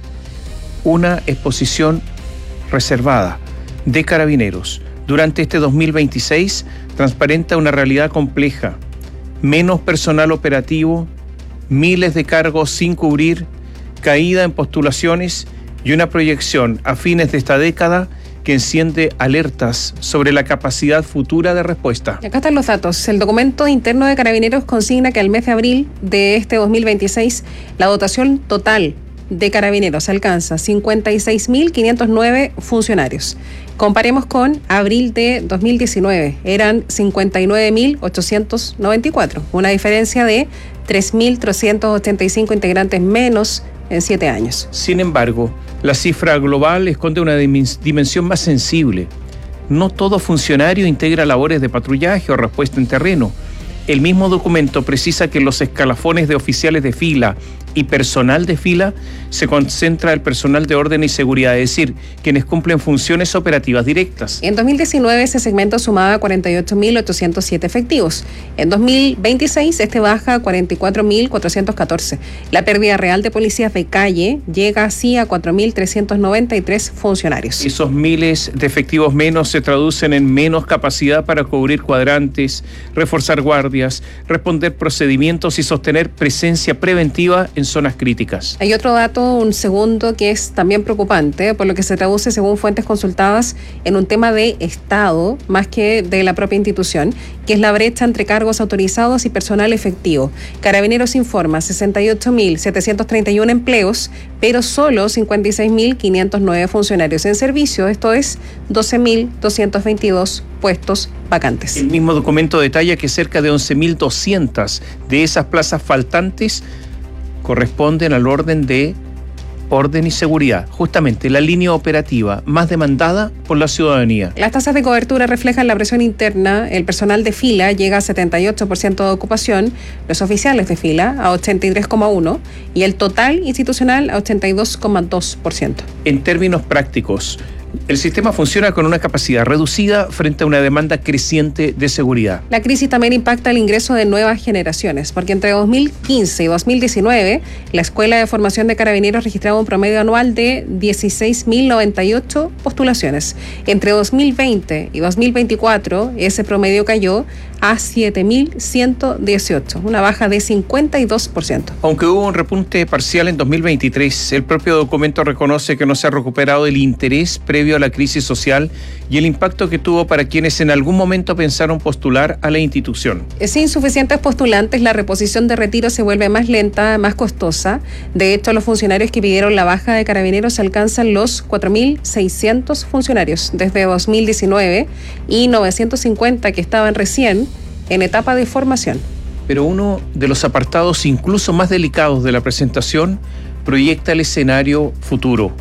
Una exposición reservada de Carabineros durante este dos mil veintiséis transparenta una realidad compleja. Menos personal operativo, miles de cargos sin cubrir, caída en postulaciones y una proyección a fines de esta década que enciende alertas sobre la capacidad futura de respuesta. Y acá están los datos. El documento interno de Carabineros consigna que al mes de abril de este dos mil veintiséis la dotación total de Carabineros alcanza cincuenta y seis mil quinientos nueve funcionarios. Comparemos con abril de dos mil diecinueve, eran cincuenta y nueve mil ochocientos noventa y cuatro, una diferencia de tres mil trescientos ochenta y cinco integrantes menos en siete años. Sin embargo, la cifra global esconde una dimensión más sensible. No todo funcionario integra labores de patrullaje o respuesta en terreno. El mismo documento precisa que en los escalafones de oficiales de fila y personal de fila se concentra el personal de orden y seguridad, es decir, quienes cumplen funciones operativas directas. En dos mil diecinueve ese segmento sumaba cuarenta y ocho mil ochocientos siete efectivos. En dos mil veintiséis este baja a cuarenta y cuatro mil cuatrocientos catorce. La pérdida real de policías de calle llega así a cuatro mil trescientos noventa y tres funcionarios. Esos miles de efectivos menos se traducen en menos capacidad para cubrir cuadrantes, reforzar guardias, responder procedimientos y sostener presencia preventiva en en zonas críticas. Hay otro dato, un segundo, que es también preocupante, por lo que se traduce, según fuentes consultadas, en un tema de Estado, más que de la propia institución, que es la brecha entre cargos autorizados y personal efectivo. Carabineros informa sesenta y ocho mil setecientos treinta y uno empleos, pero solo cincuenta y seis mil quinientos nueve funcionarios en servicio, esto es doce mil doscientos veintidós puestos vacantes. El mismo documento detalla que cerca de once mil doscientas de esas plazas faltantes corresponden al orden de orden y seguridad, justamente la línea operativa más demandada por la ciudadanía. Las tasas de cobertura reflejan la presión interna. El personal de fila llega a setenta y ocho por ciento de ocupación, los oficiales de fila a ochenta y tres coma uno por ciento y el total institucional a ochenta y dos coma dos por ciento. En términos prácticos, el sistema funciona con una capacidad reducida frente a una demanda creciente de seguridad. La crisis también impacta el ingreso de nuevas generaciones, porque entre dos mil quince y dos mil diecinueve, la Escuela de Formación de Carabineros registraba un promedio anual de dieciséis mil noventa y ocho postulaciones. Entre dos mil veinte y dos mil veinticuatro, ese promedio cayó a siete mil ciento dieciocho, una baja de cincuenta y dos por ciento. Aunque hubo un repunte parcial en dos mil veintitrés, el propio documento reconoce que no se ha recuperado el interés previo a la crisis social y el impacto que tuvo para quienes en algún momento pensaron postular a la institución. Sin suficientes postulantes, la reposición de retiro se vuelve más lenta, más costosa. De hecho, los funcionarios que pidieron la baja de Carabineros alcanzan los cuatro mil seiscientos funcionarios desde dos mil diecinueve y novecientos cincuenta que estaban recién en etapa de formación. Pero uno de los apartados incluso más delicados de la presentación proyecta el escenario futuro.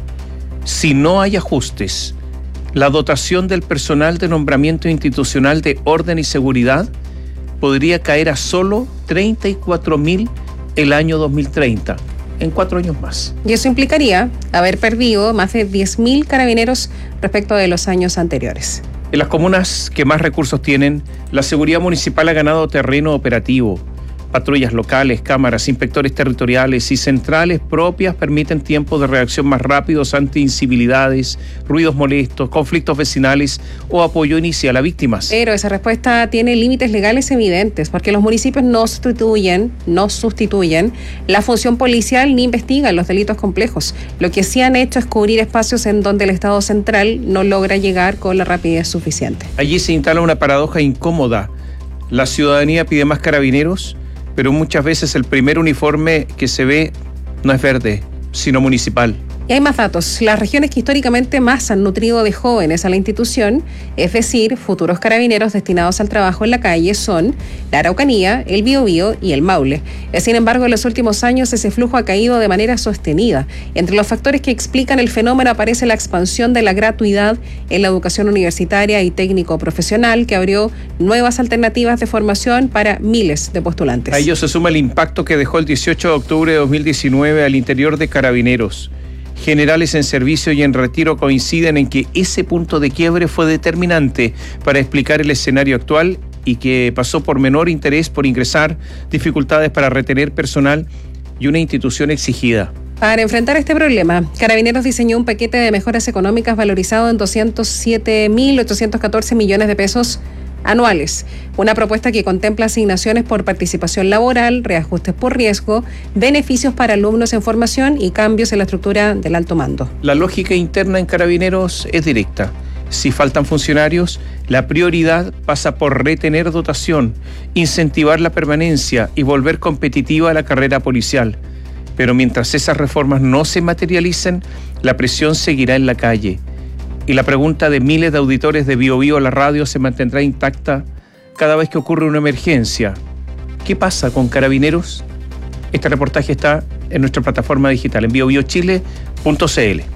Si no hay ajustes, la dotación del personal de nombramiento institucional de orden y seguridad podría caer a solo treinta y cuatro mil el año dos mil treinta, en cuatro años más. Y eso implicaría haber perdido más de diez mil carabineros respecto de los años anteriores. En las comunas que más recursos tienen, la seguridad municipal ha ganado terreno operativo. Patrullas locales, cámaras, inspectores territoriales y centrales propias permiten tiempos de reacción más rápidos ante incivilidades, ruidos molestos, conflictos vecinales o apoyo inicial a víctimas. Pero esa respuesta tiene límites legales evidentes, porque los municipios no sustituyen, no sustituyen la función policial ni investigan los delitos complejos. Lo que sí han hecho es cubrir espacios en donde el Estado central no logra llegar con la rapidez suficiente. Allí se instala una paradoja incómoda. La ciudadanía pide más carabineros, pero muchas veces el primer uniforme que se ve no es verde, sino municipal. Y hay más datos. Las regiones que históricamente más han nutrido de jóvenes a la institución, es decir, futuros carabineros destinados al trabajo en la calle, son la Araucanía, el Biobío y el Maule. Sin embargo, en los últimos años ese flujo ha caído de manera sostenida. Entre los factores que explican el fenómeno aparece la expansión de la gratuidad en la educación universitaria y técnico-profesional, que abrió nuevas alternativas de formación para miles de postulantes. A ello se suma el impacto que dejó el dieciocho de octubre de dos mil diecinueve al interior de Carabineros. Generales en servicio y en retiro coinciden en que ese punto de quiebre fue determinante para explicar el escenario actual y que pasó por menor interés por ingresar, dificultades para retener personal y una institución exigida. Para enfrentar este problema, Carabineros diseñó un paquete de mejoras económicas valorizado en doscientos siete mil ochocientos catorce millones de pesos anuales. Una propuesta que contempla asignaciones por participación laboral, reajustes por riesgo, beneficios para alumnos en formación y cambios en la estructura del alto mando. La lógica interna en Carabineros es directa. Si faltan funcionarios, la prioridad pasa por retener dotación, incentivar la permanencia y volver competitiva a la carrera policial. Pero mientras esas reformas no se materialicen, la presión seguirá en la calle. Y la pregunta de miles de auditores de Bio Bio a la radio se mantendrá intacta cada vez que ocurre una emergencia. ¿Qué pasa con Carabineros? Este reportaje está en nuestra plataforma digital en bio bio chile punto c l.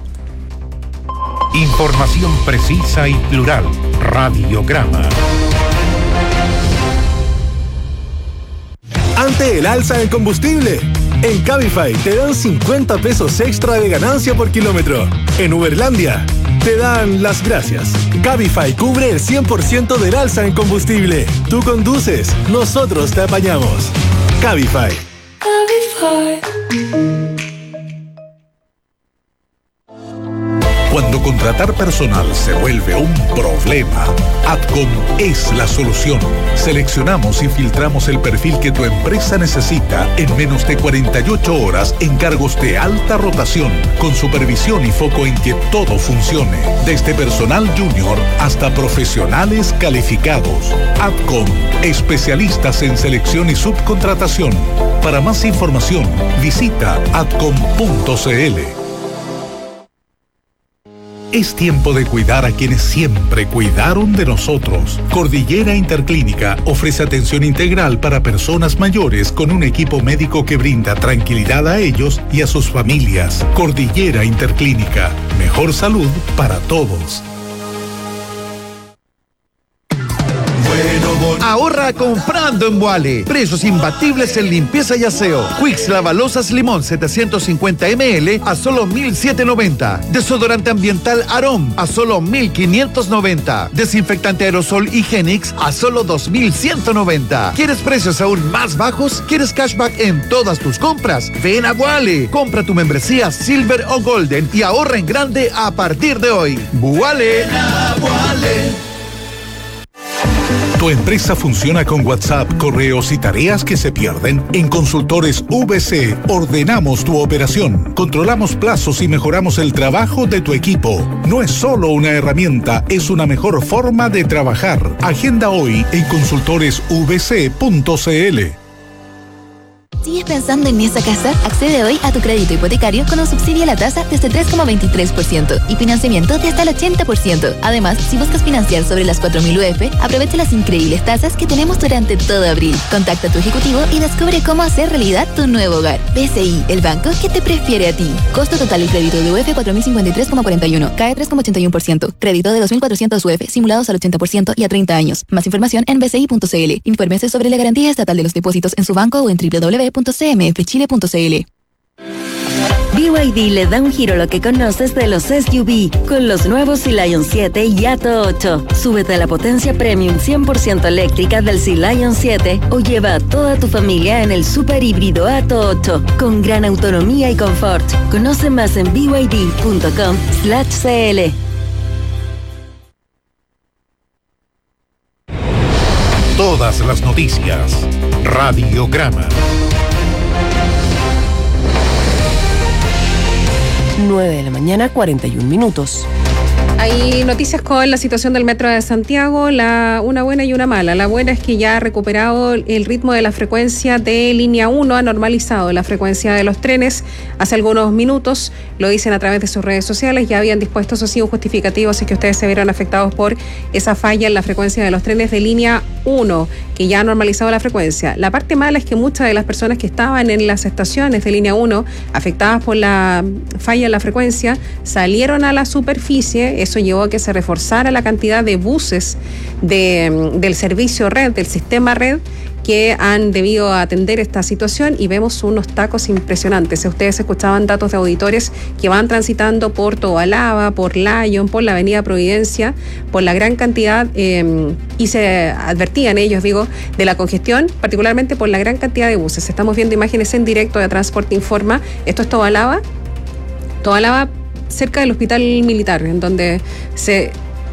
Información precisa y plural. Radiograma. Ante el alza del combustible, en Cabify te dan cincuenta pesos extra de ganancia por kilómetro. En Uberlandia te dan las gracias. Cabify cubre el cien por ciento del alza en combustible. Tú conduces, nosotros te apañamos. Cabify. Cabify. Cuando Cuando contratar personal se vuelve un problema, Adcom es la solución. Seleccionamos y filtramos el perfil que tu empresa necesita en menos de cuarenta y ocho horas en cargos de alta rotación, con supervisión y foco en que todo funcione, desde personal junior hasta profesionales calificados. Adcom, especialistas en selección y subcontratación. Para más información, visita adcom punto c l. Es tiempo de cuidar a quienes siempre cuidaron de nosotros. Cordillera Interclínica ofrece atención integral para personas mayores con un equipo médico que brinda tranquilidad a ellos y a sus familias. Cordillera Interclínica, mejor salud para todos. Ahorra comprando en Wally. Precios imbatibles en limpieza y aseo. Quicks Lavalosas Limón setecientos cincuenta mililitros a solo mil setecientos noventa. Desodorante ambiental Arom a solo mil quinientos noventa. Desinfectante aerosol Higienix a solo dos mil ciento noventa. ¿Quieres precios aún más bajos? ¿Quieres cashback en todas tus compras? Ven a Wally. Compra tu membresía Silver o Golden y ahorra en grande a partir de hoy. Wally. ¿Tu empresa funciona con WhatsApp, correos y tareas que se pierden? En Consultores V C ordenamos tu operación, controlamos plazos y mejoramos el trabajo de tu equipo. No es solo una herramienta, es una mejor forma de trabajar. Agenda hoy en consultores v c punto c l. ¿Sigues pensando en esa casa? Accede hoy a tu crédito hipotecario con un subsidio a la tasa desde tres coma veintitrés por ciento y financiamiento de hasta el ochenta por ciento. Además, si buscas financiar sobre las cuatro mil U F, aprovecha las increíbles tasas que tenemos durante todo abril. Contacta a tu ejecutivo y descubre cómo hacer realidad tu nuevo hogar. B C I, el banco que te prefiere a ti. Costo total del crédito de U F cuatro mil cincuenta y tres coma cuarenta y uno, cae tres coma ochenta y uno por ciento. Crédito de dos mil cuatrocientos U F simulados al ochenta por ciento y a treinta años. Más información en b c i punto c l. Infórmese sobre la garantía estatal de los depósitos en su banco o en w w w punto c m f chile punto c l. B Y D le da un giro a lo que conoces de los S U V con los nuevos Sea Lion siete y Atto ocho. Súbete a la potencia premium cien por ciento eléctrica del Sea Lion siete o lleva a toda tu familia en el super híbrido Atto ocho con gran autonomía y confort. Conoce más en b y d punto com slash c l. Todas las noticias. Radiograma. nueve de la mañana, cuarenta y un minutos. Hay noticias con la situación del Metro de Santiago, la, una buena y una mala. La buena es que ya ha recuperado el ritmo de la frecuencia de línea uno, ha normalizado la frecuencia de los trenes hace algunos minutos, lo dicen a través de sus redes sociales, ya habían dispuesto eso sí un justificativo si es que ustedes se vieron afectados por esa falla en la frecuencia de los trenes de línea uno, que ya ha normalizado la frecuencia. La parte mala es que muchas de las personas que estaban en las estaciones de línea uno afectadas por la falla en la frecuencia salieron a la superficie. Eso llevó a que se reforzara la cantidad de buses de, del servicio red, del sistema red, que han debido atender esta situación y vemos unos tacos impresionantes. Ustedes escuchaban datos de auditores que van transitando por Tobalaba, por Lyon, por la avenida Providencia, por la gran cantidad, eh, y se advertían ellos, digo, de la congestión, particularmente por la gran cantidad de buses. Estamos viendo imágenes en directo de Transporte Informa. Esto es Tobalaba. Tobalaba cerca del Hospital Militar, en donde se,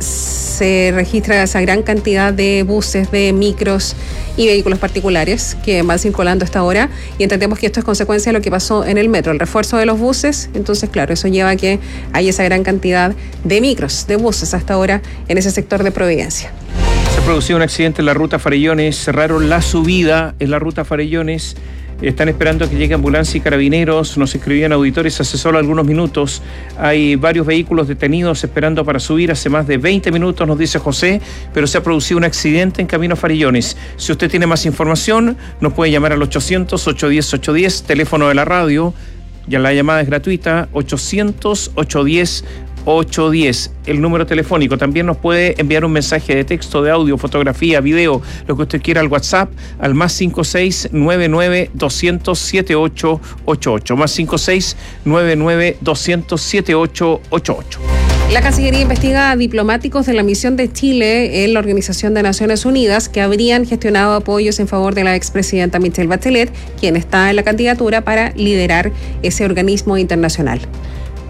se registra esa gran cantidad de buses, de micros y vehículos particulares que van circulando a esta hora, y entendemos que esto es consecuencia de lo que pasó en el metro, el refuerzo de los buses. Entonces, claro, eso lleva a que haya esa gran cantidad de micros, de buses hasta ahora en ese sector de Providencia. Se ha producido un accidente en la ruta Farellones, cerraron la subida en la ruta Farellones. Están esperando que llegue ambulancia y carabineros. Nos escribían auditores hace solo algunos minutos. Hay varios vehículos detenidos esperando para subir hace más de veinte minutos, nos dice José, pero se ha producido un accidente en camino a Farellones. Si usted tiene más información, nos puede llamar al ochocientos, ochocientos diez, ochocientos diez, teléfono de la radio. Ya la llamada es gratuita, ochocientos, ochocientos diez, ochocientos diez, el número telefónico. También nos puede enviar un mensaje de texto, de audio, fotografía, video, lo que usted quiera al WhatsApp, al más cinco seis nueve nueve doscientos setenta y ocho ochenta y ocho, más cinco seis nueve nueve doscientos setenta y ocho ochenta y ocho. La Cancillería investiga a diplomáticos de la misión de Chile en la Organización de Naciones Unidas que habrían gestionado apoyos en favor de la expresidenta Michelle Bachelet, quien está en la candidatura para liderar ese organismo internacional.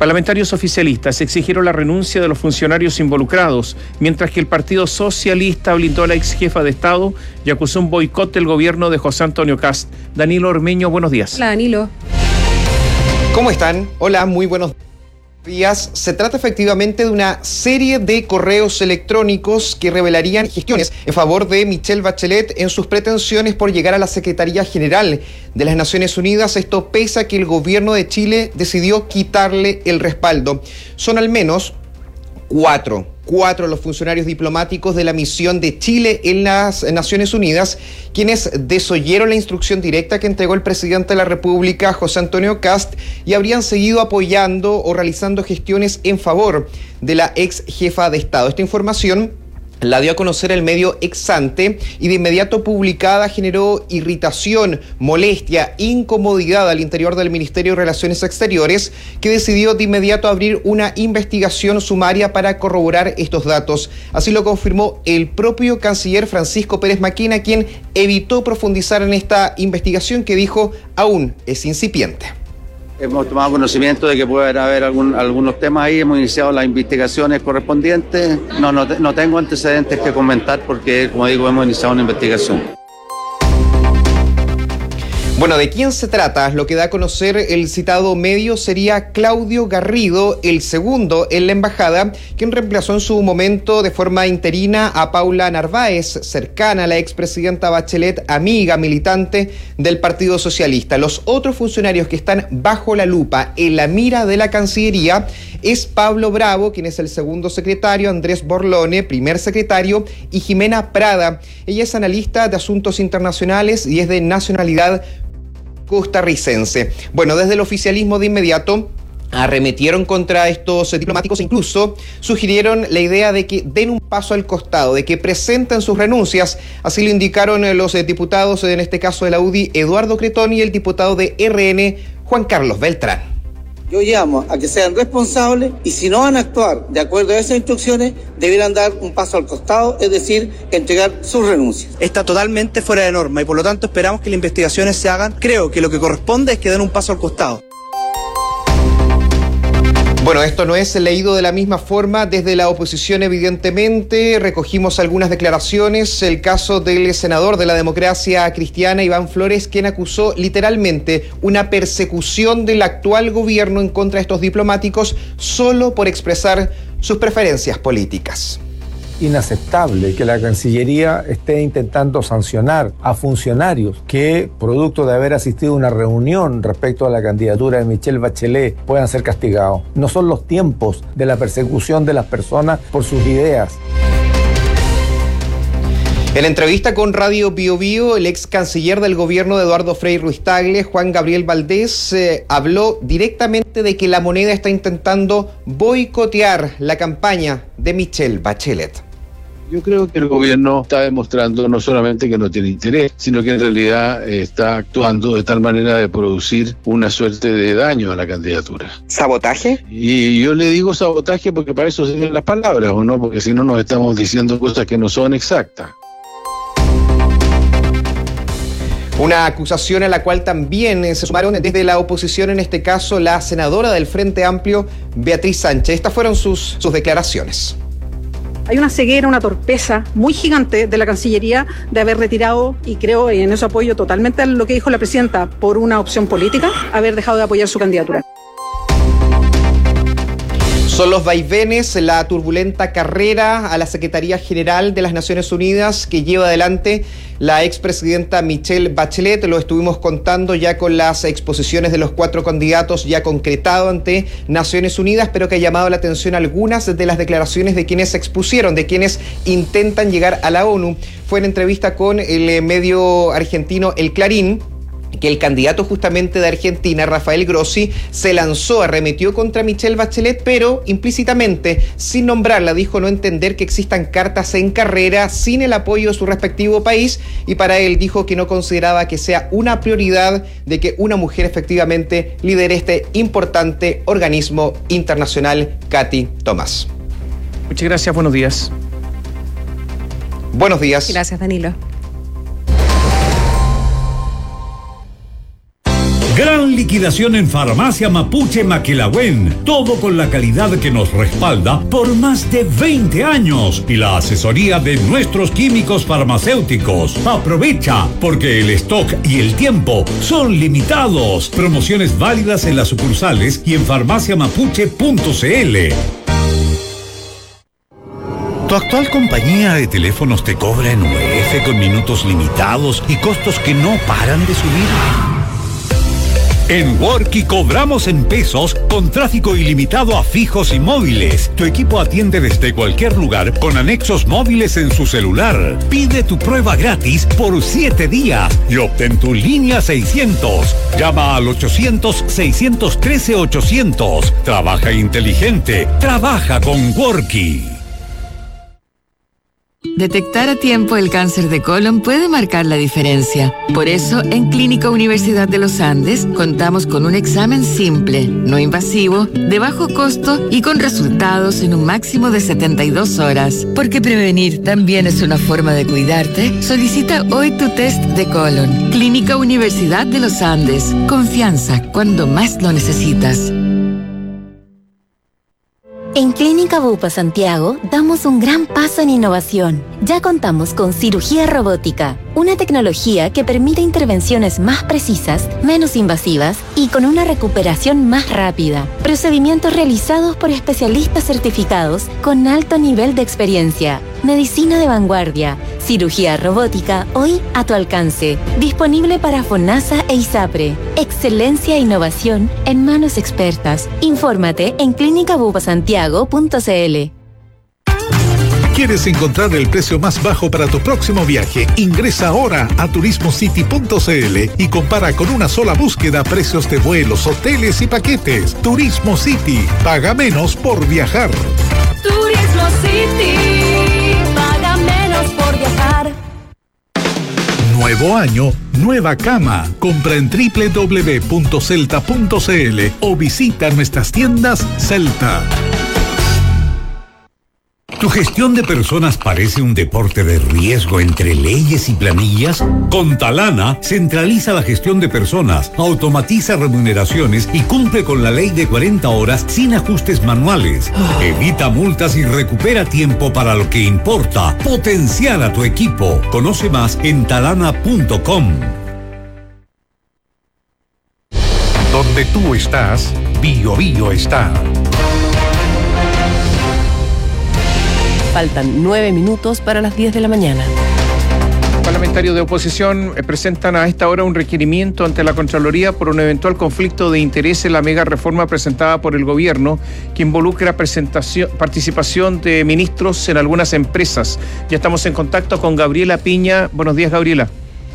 Parlamentarios oficialistas exigieron la renuncia de los funcionarios involucrados, mientras que el Partido Socialista blindó a la ex jefa de Estado y acusó un boicot del gobierno de José Antonio Kast. Danilo Ormeño, buenos días. Hola, Danilo. ¿Cómo están? Hola, muy buenos días. Se trata efectivamente de una serie de correos electrónicos que revelarían gestiones en favor de Michelle Bachelet en sus pretensiones por llegar a la Secretaría General de las Naciones Unidas, esto pese a que el gobierno de Chile decidió quitarle el respaldo. Son al menos cuatro, cuatro los funcionarios diplomáticos de la misión de Chile en las Naciones Unidas, quienes desoyeron la instrucción directa que entregó el presidente de la República, José Antonio Kast, y habrían seguido apoyando o realizando gestiones en favor de la ex jefa de Estado. Esta información la dio a conocer el medio Exante y de inmediato publicada generó irritación, molestia, incomodidad al interior del Ministerio de Relaciones Exteriores, que decidió de inmediato abrir una investigación sumaria para corroborar estos datos. Así lo confirmó el propio canciller Francisco Pérez Maquina, quien evitó profundizar en esta investigación que dijo aún es incipiente. Hemos tomado conocimiento de que puede haber algún, algunos temas ahí, hemos iniciado las investigaciones correspondientes. No, no, no tengo antecedentes que comentar porque, como digo, hemos iniciado una investigación. Bueno, ¿de quién se trata? Lo que da a conocer el citado medio sería Claudio Garrido, el segundo en la embajada, quien reemplazó en su momento de forma interina a Paula Narváez, cercana a la expresidenta Bachelet, amiga militante del Partido Socialista. Los otros funcionarios que están bajo la lupa en la mira de la Cancillería es Pablo Bravo, quien es el segundo secretario, Andrés Borlone, primer secretario, y Jimena Prada. Ella es analista de asuntos internacionales y es de nacionalidad costarricense. Bueno, desde el oficialismo de inmediato arremetieron contra estos diplomáticos e incluso sugirieron la idea de que den un paso al costado, de que presenten sus renuncias. Así lo indicaron los diputados, en este caso de la U D I, Eduardo Cretón, y el diputado de R N, Juan Carlos Beltrán. Yo llamo a que sean responsables y si no van a actuar de acuerdo a esas instrucciones, debieran dar un paso al costado, es decir, entregar sus renuncias. Está totalmente fuera de norma y por lo tanto esperamos que las investigaciones se hagan. Creo que lo que corresponde es que den un paso al costado. Bueno, esto no es leído de la misma forma desde la oposición, evidentemente. Recogimos algunas declaraciones. El caso del senador de la Democracia Cristiana, Iván Flores, quien acusó literalmente una persecución del actual gobierno en contra de estos diplomáticos solo por expresar sus preferencias políticas. Inaceptable que la Cancillería esté intentando sancionar a funcionarios que, producto de haber asistido a una reunión respecto a la candidatura de Michelle Bachelet, puedan ser castigados. No son los tiempos de la persecución de las personas por sus ideas. En entrevista con Radio Bio Bio, el ex canciller del gobierno de Eduardo Frei Ruiz-Tagle, Juan Gabriel Valdés, eh, habló directamente de que la moneda está intentando boicotear la campaña de Michelle Bachelet. Yo creo que el gobierno está demostrando no solamente que no tiene interés, sino que en realidad está actuando de tal manera de producir una suerte de daño a la candidatura. ¿Sabotaje? Y yo le digo sabotaje porque para eso sirven las palabras, ¿o no? Porque si no nos estamos diciendo cosas que no son exactas. Una acusación a la cual también se sumaron desde la oposición, en este caso la senadora del Frente Amplio, Beatriz Sánchez. Estas fueron sus, sus declaraciones. Hay una ceguera, una torpeza muy gigante de la Cancillería de haber retirado, y creo, y en eso apoyo totalmente lo que dijo la presidenta, por una opción política, haber dejado de apoyar su candidatura. Son los vaivenes, la turbulenta carrera a la Secretaría General de las Naciones Unidas que lleva adelante la expresidenta Michelle Bachelet. Lo estuvimos contando ya con las exposiciones de los cuatro candidatos ya concretado ante Naciones Unidas, pero que ha llamado la atención algunas de las declaraciones de quienes se expusieron, de quienes intentan llegar a la ONU. Fue en entrevista con el medio argentino El Clarín que el candidato justamente de Argentina, Rafael Grossi, se lanzó, arremetió contra Michelle Bachelet, pero implícitamente, sin nombrarla, dijo no entender que existan cartas en carrera sin el apoyo de su respectivo país, y para él dijo que no consideraba que sea una prioridad de que una mujer efectivamente lidere este importante organismo internacional. Katy Tomás. Muchas gracias, buenos días. Buenos días. Gracias, Danilo. Gran liquidación en Farmacia Mapuche Maquilagüen. Todo con la calidad que nos respalda por más de veinte años y la asesoría de nuestros químicos farmacéuticos. Aprovecha, porque el stock y el tiempo son limitados. Promociones válidas en las sucursales y en farmacia mapuche punto cl. ¿Tu actual compañía de teléfonos te cobra en U F con minutos limitados y costos que no paran de subir? En Worky cobramos en pesos con tráfico ilimitado a fijos y móviles. Tu equipo atiende desde cualquier lugar con anexos móviles en su celular. Pide tu prueba gratis por siete días y obtén tu línea seiscientos. Llama al ochocientos, seiscientos trece, ochocientos. Trabaja inteligente. Trabaja con Worky. Detectar a tiempo el cáncer de colon puede marcar la diferencia. Por eso, en Clínica Universidad de los Andes contamos con un examen simple, no invasivo, de bajo costo y con resultados en un máximo de setenta y dos horas. Porque prevenir también es una forma de cuidarte. Solicita hoy tu test de colon. Clínica Universidad de los Andes. Confianza cuando más lo necesitas. En Clínica Bupa Santiago damos un gran paso en innovación. Ya contamos con cirugía robótica, una tecnología que permite intervenciones más precisas, menos invasivas y con una recuperación más rápida. Procedimientos realizados por especialistas certificados con alto nivel de experiencia. Medicina de vanguardia, cirugía robótica hoy a tu alcance. Disponible para FONASA e ISAPRE. Excelencia e innovación en manos expertas. Infórmate en clínica bupa santiago punto cl. ¿Quieres encontrar el precio más bajo para tu próximo viaje? Ingresa ahora a turismo city punto cl y compara con una sola búsqueda precios de vuelos, hoteles y paquetes. Turismo City. Paga menos por viajar. Turismo City. Paga menos por viajar. Nuevo año, nueva cama. Compra en doble u doble u doble u punto celta punto cl o visita nuestras tiendas Celta. ¿Tu gestión de personas parece un deporte de riesgo entre leyes y planillas? Con Talana, centraliza la gestión de personas, automatiza remuneraciones y cumple con la ley de cuarenta horas sin ajustes manuales. Evita multas y recupera tiempo para lo que importa. Potenciar a tu equipo. Conoce más en talana punto com. Donde tú estás, Bio Bio está. Faltan nueve minutos para las diez de la mañana. Parlamentarios de oposición eh, presentan a esta hora un requerimiento ante la Contraloría por un eventual conflicto de interés en la mega reforma presentada por el gobierno que involucra presentación, participación de ministros en algunas empresas. Ya estamos en contacto con Gabriela Piña. Buenos días, Gabriela.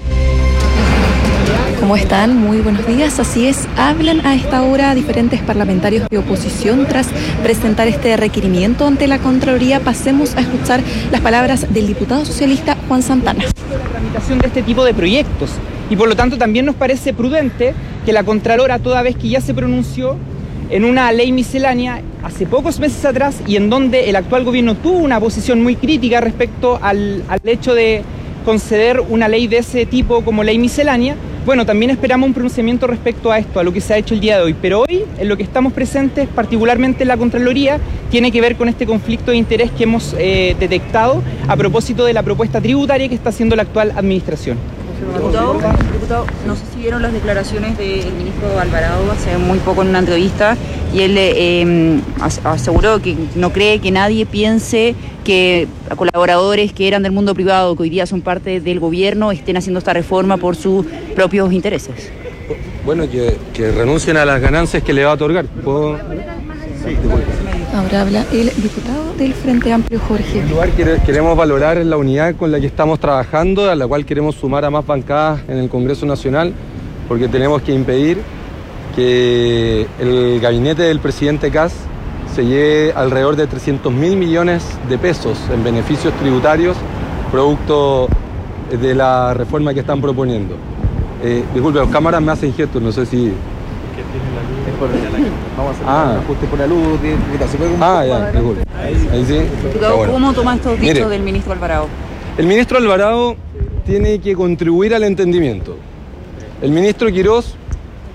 ¿Cómo están? Muy buenos días. Así es, hablan a esta hora diferentes parlamentarios de oposición tras presentar este requerimiento ante la Contraloría. Pasemos a escuchar las palabras del diputado socialista Juan Santana. La tramitación de este tipo de proyectos y por lo tanto también nos parece prudente que la Contralora, toda vez que ya se pronunció en una ley miscelánea hace pocos meses atrás y en donde el actual gobierno tuvo una posición muy crítica respecto al, al hecho de conceder una ley de ese tipo como ley miscelánea, bueno, también esperamos un pronunciamiento respecto a esto, a lo que se ha hecho el día de hoy. Pero hoy, en lo que estamos presentes, particularmente en la Contraloría, tiene que ver con este conflicto de interés que hemos eh, detectado a propósito de la propuesta tributaria que está haciendo la actual administración. Diputado, diputado, no sé si vieron las declaraciones del ministro Alvarado hace muy poco en una entrevista y él eh, aseguró que no cree que nadie piense que colaboradores que eran del mundo privado, que hoy día son parte del gobierno, estén haciendo esta reforma por sus propios intereses. Bueno, que, que renuncien a las ganancias que le va a otorgar. ¿Puedo? Sí, ahora habla el diputado del Frente Amplio, Jorge. En lugar, queremos valorar la unidad con la que estamos trabajando, a la cual queremos sumar a más bancadas en el Congreso Nacional, porque tenemos que impedir que el gabinete del presidente Kast se lleve alrededor de trescientos mil millones de pesos en beneficios tributarios, producto de la reforma que están proponiendo. Eh, disculpe, los cámaras me hacen gestos, no sé si... Vamos a hacer ah. un ajuste por la luz, de, de, ¿se puede ah, ya, disculpe. Ahí sí. Diputado, bueno. ¿Cómo toma estos dichos Mire, del ministro Alvarado? El ministro Alvarado tiene que contribuir al entendimiento. El ministro Quirós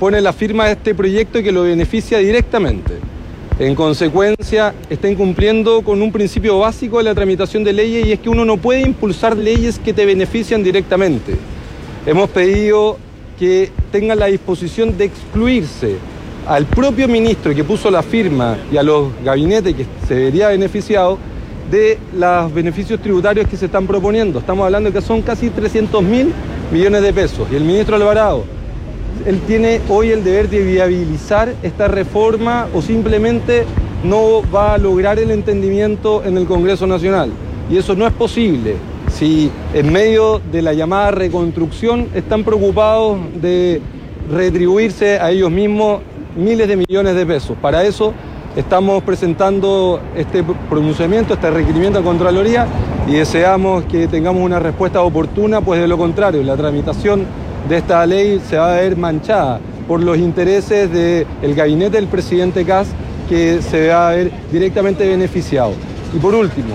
pone la firma de este proyecto que lo beneficia directamente. En consecuencia, está incumpliendo con un principio básico de la tramitación de leyes, y es que uno no puede impulsar leyes que te benefician directamente. Hemos pedido que tengan la disposición de excluirse al propio ministro que puso la firma y a los gabinetes que se vería beneficiado de los beneficios tributarios que se están proponiendo. Estamos hablando de que son casi trescientos mil millones de pesos. Y el ministro Alvarado, él tiene hoy el deber de viabilizar esta reforma o simplemente no va a lograr el entendimiento en el Congreso Nacional. Y eso no es posible si en medio de la llamada reconstrucción están preocupados de retribuirse a ellos mismos miles de millones de pesos. Para eso estamos presentando este pronunciamiento, este requerimiento a Contraloría, y deseamos que tengamos una respuesta oportuna, pues de lo contrario, la tramitación de esta ley se va a ver manchada por los intereses del gabinete del presidente Kast, que se va a ver directamente beneficiado. Y por último,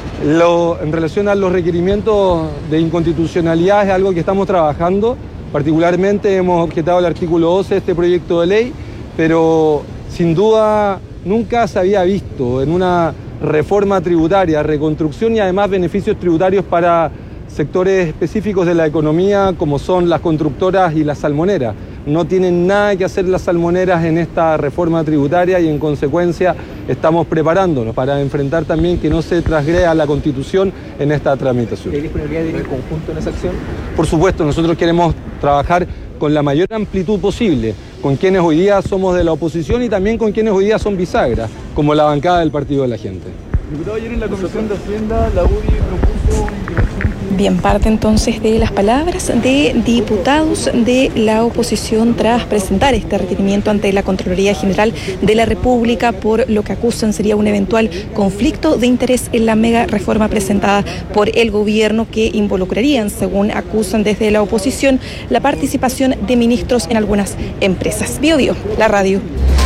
lo, en relación a los requerimientos de inconstitucionalidad, es algo que estamos trabajando. Particularmente hemos objetado el artículo doce de este proyecto de ley, pero sin duda nunca se había visto en una reforma tributaria, reconstrucción y además beneficios tributarios para sectores específicos de la economía, como son las constructoras y las salmoneras. No tienen nada que hacer las salmoneras en esta reforma tributaria, y en consecuencia estamos preparándonos para enfrentar también que no se transgreda la Constitución en esta tramitación. ¿Hay disponibilidad de ir en conjunto en esa acción? Por supuesto, nosotros queremos trabajar con la mayor amplitud posible, con quienes hoy día somos de la oposición y también con quienes hoy día son bisagras, como la bancada del Partido de la Gente. Diputado, ayer en la Comisión de Hacienda, la U D I propuso Bien, parte entonces de las palabras de diputados de la oposición tras presentar este requerimiento ante la Contraloría General de la República por lo que acusan sería un eventual conflicto de interés en la mega reforma presentada por el gobierno, que involucrarían, según acusan desde la oposición, la participación de ministros en algunas empresas. Bio Bio, la radio.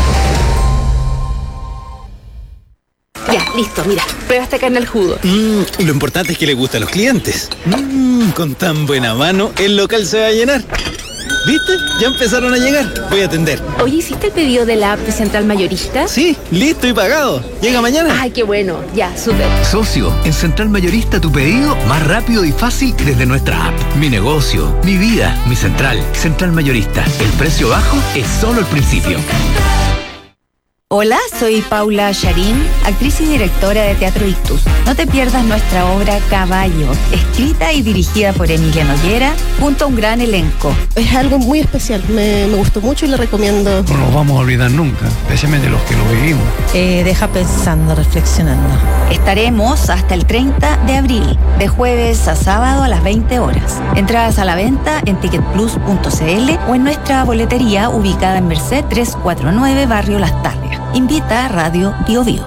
Ya, listo, mira, prueba esta carne al jugo. Mm, lo importante es que le gusta a los clientes. Mm, con tan buena mano, el local se va a llenar. ¿Viste? Ya empezaron a llegar. Voy a atender. Oye, ¿hiciste el pedido de la app de Central Mayorista? Sí, listo y pagado. ¿Llega mañana? Ay, qué bueno. Ya, súper. Socio, en Central Mayorista tu pedido más rápido y fácil desde nuestra app. Mi negocio, mi vida, mi central. Central Mayorista. El precio bajo es solo el principio. Hola, soy Paula Charín, actriz y directora de Teatro Ictus. No te pierdas nuestra obra Caballo, escrita y dirigida por Emilia Noguera, junto a un gran elenco. Es algo muy especial, me, me gustó mucho y le recomiendo. No nos vamos a olvidar nunca, especialmente los que lo vivimos. Eh, deja pensando, reflexionando. Estaremos hasta el treinta de abril, de jueves a sábado a las veinte horas. Entradas a la venta en ticket plus punto c l o en nuestra boletería ubicada en Merced trescientos cuarenta y nueve, Barrio Las Tarrias. Invita a Radio Bio Bio.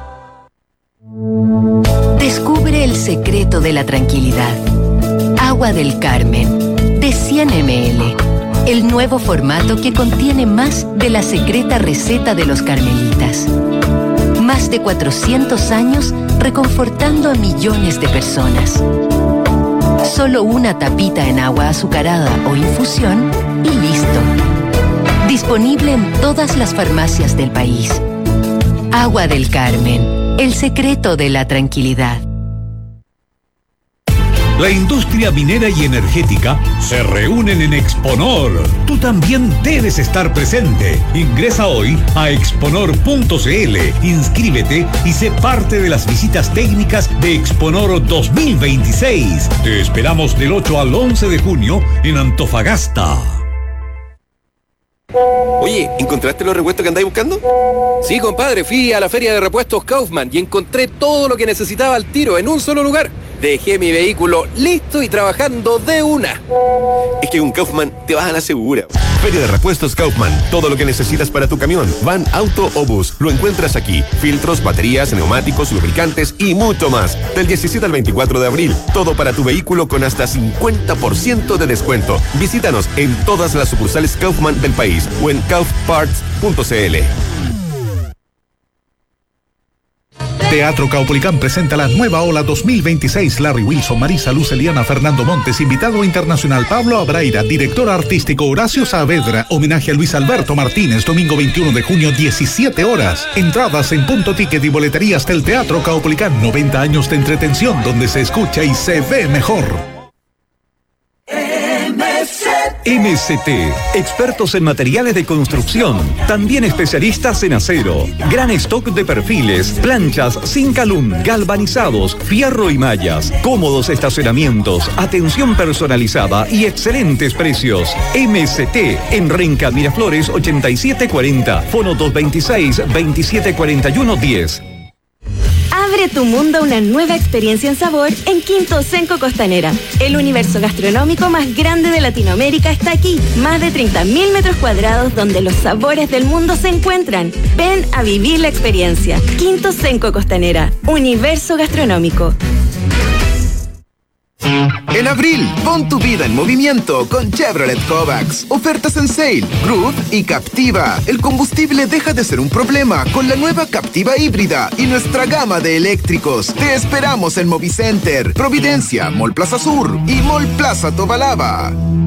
Descubre el secreto de la tranquilidad. Agua del Carmen, de cien mililitros. El nuevo formato que contiene más de la secreta receta de los carmelitas. Más de cuatrocientos años reconfortando a millones de personas. Solo una tapita en agua azucarada o infusión y listo. Disponible en todas las farmacias del país. Agua del Carmen, el secreto de la tranquilidad. La industria minera y energética se reúnen en Exponor. Tú también debes estar presente. Ingresa hoy a exponor punto c l, inscríbete y sé parte de las visitas técnicas de Exponor dos mil veintiséis. Te esperamos del ocho al once de junio en Antofagasta. Oye, ¿encontraste los repuestos que andáis buscando? Sí, compadre, fui a la feria de repuestos Kaufman y encontré todo lo que necesitaba al tiro en un solo lugar. Dejé mi vehículo listo y trabajando de una. Es que con Kaufman te vas a la segura. Feria de repuestos Kaufman. Todo lo que necesitas para tu camión, van, auto o bus, lo encuentras aquí. Filtros, baterías, neumáticos, lubricantes y mucho más. Del diecisiete al veinticuatro de abril. Todo para tu vehículo con hasta cincuenta por ciento de descuento. Visítanos en todas las sucursales Kaufman del país o en kaufparts punto c l. Teatro Caupolicán presenta la nueva ola dos mil veintiséis. Larry Wilson, Marisa Luz, Eliana, Fernando Montes, invitado internacional Pablo Abraira, director artístico Horacio Saavedra, homenaje a Luis Alberto Martínez, domingo veintiuno de junio, diecisiete horas. Entradas en Punto Ticket y boleterías del Teatro Caupolicán. noventa años de entretención donde se escucha y se ve mejor. M S T, expertos en materiales de construcción, también especialistas en acero, gran stock de perfiles, planchas sin calum, galvanizados, fierro y mallas, cómodos estacionamientos, atención personalizada y excelentes precios. M S T en Renca Miraflores ochenta y siete cuarenta, fono dos veintiséis, veintisiete cuarenta y uno diez. Abre tu mundo a una nueva experiencia en sabor en Quinto Senco Costanera. El universo gastronómico más grande de Latinoamérica está aquí. Más de treinta mil metros cuadrados donde los sabores del mundo se encuentran. Ven a vivir la experiencia. Quinto Senco Costanera. Universo gastronómico. En abril, pon tu vida en movimiento con Chevrolet Kovacs. Ofertas en Sale, Groove y Captiva. El combustible deja de ser un problema con la nueva Captiva híbrida y nuestra gama de eléctricos. Te esperamos en Movicenter, Providencia, Mall Plaza Sur y Mall Plaza Tobalaba.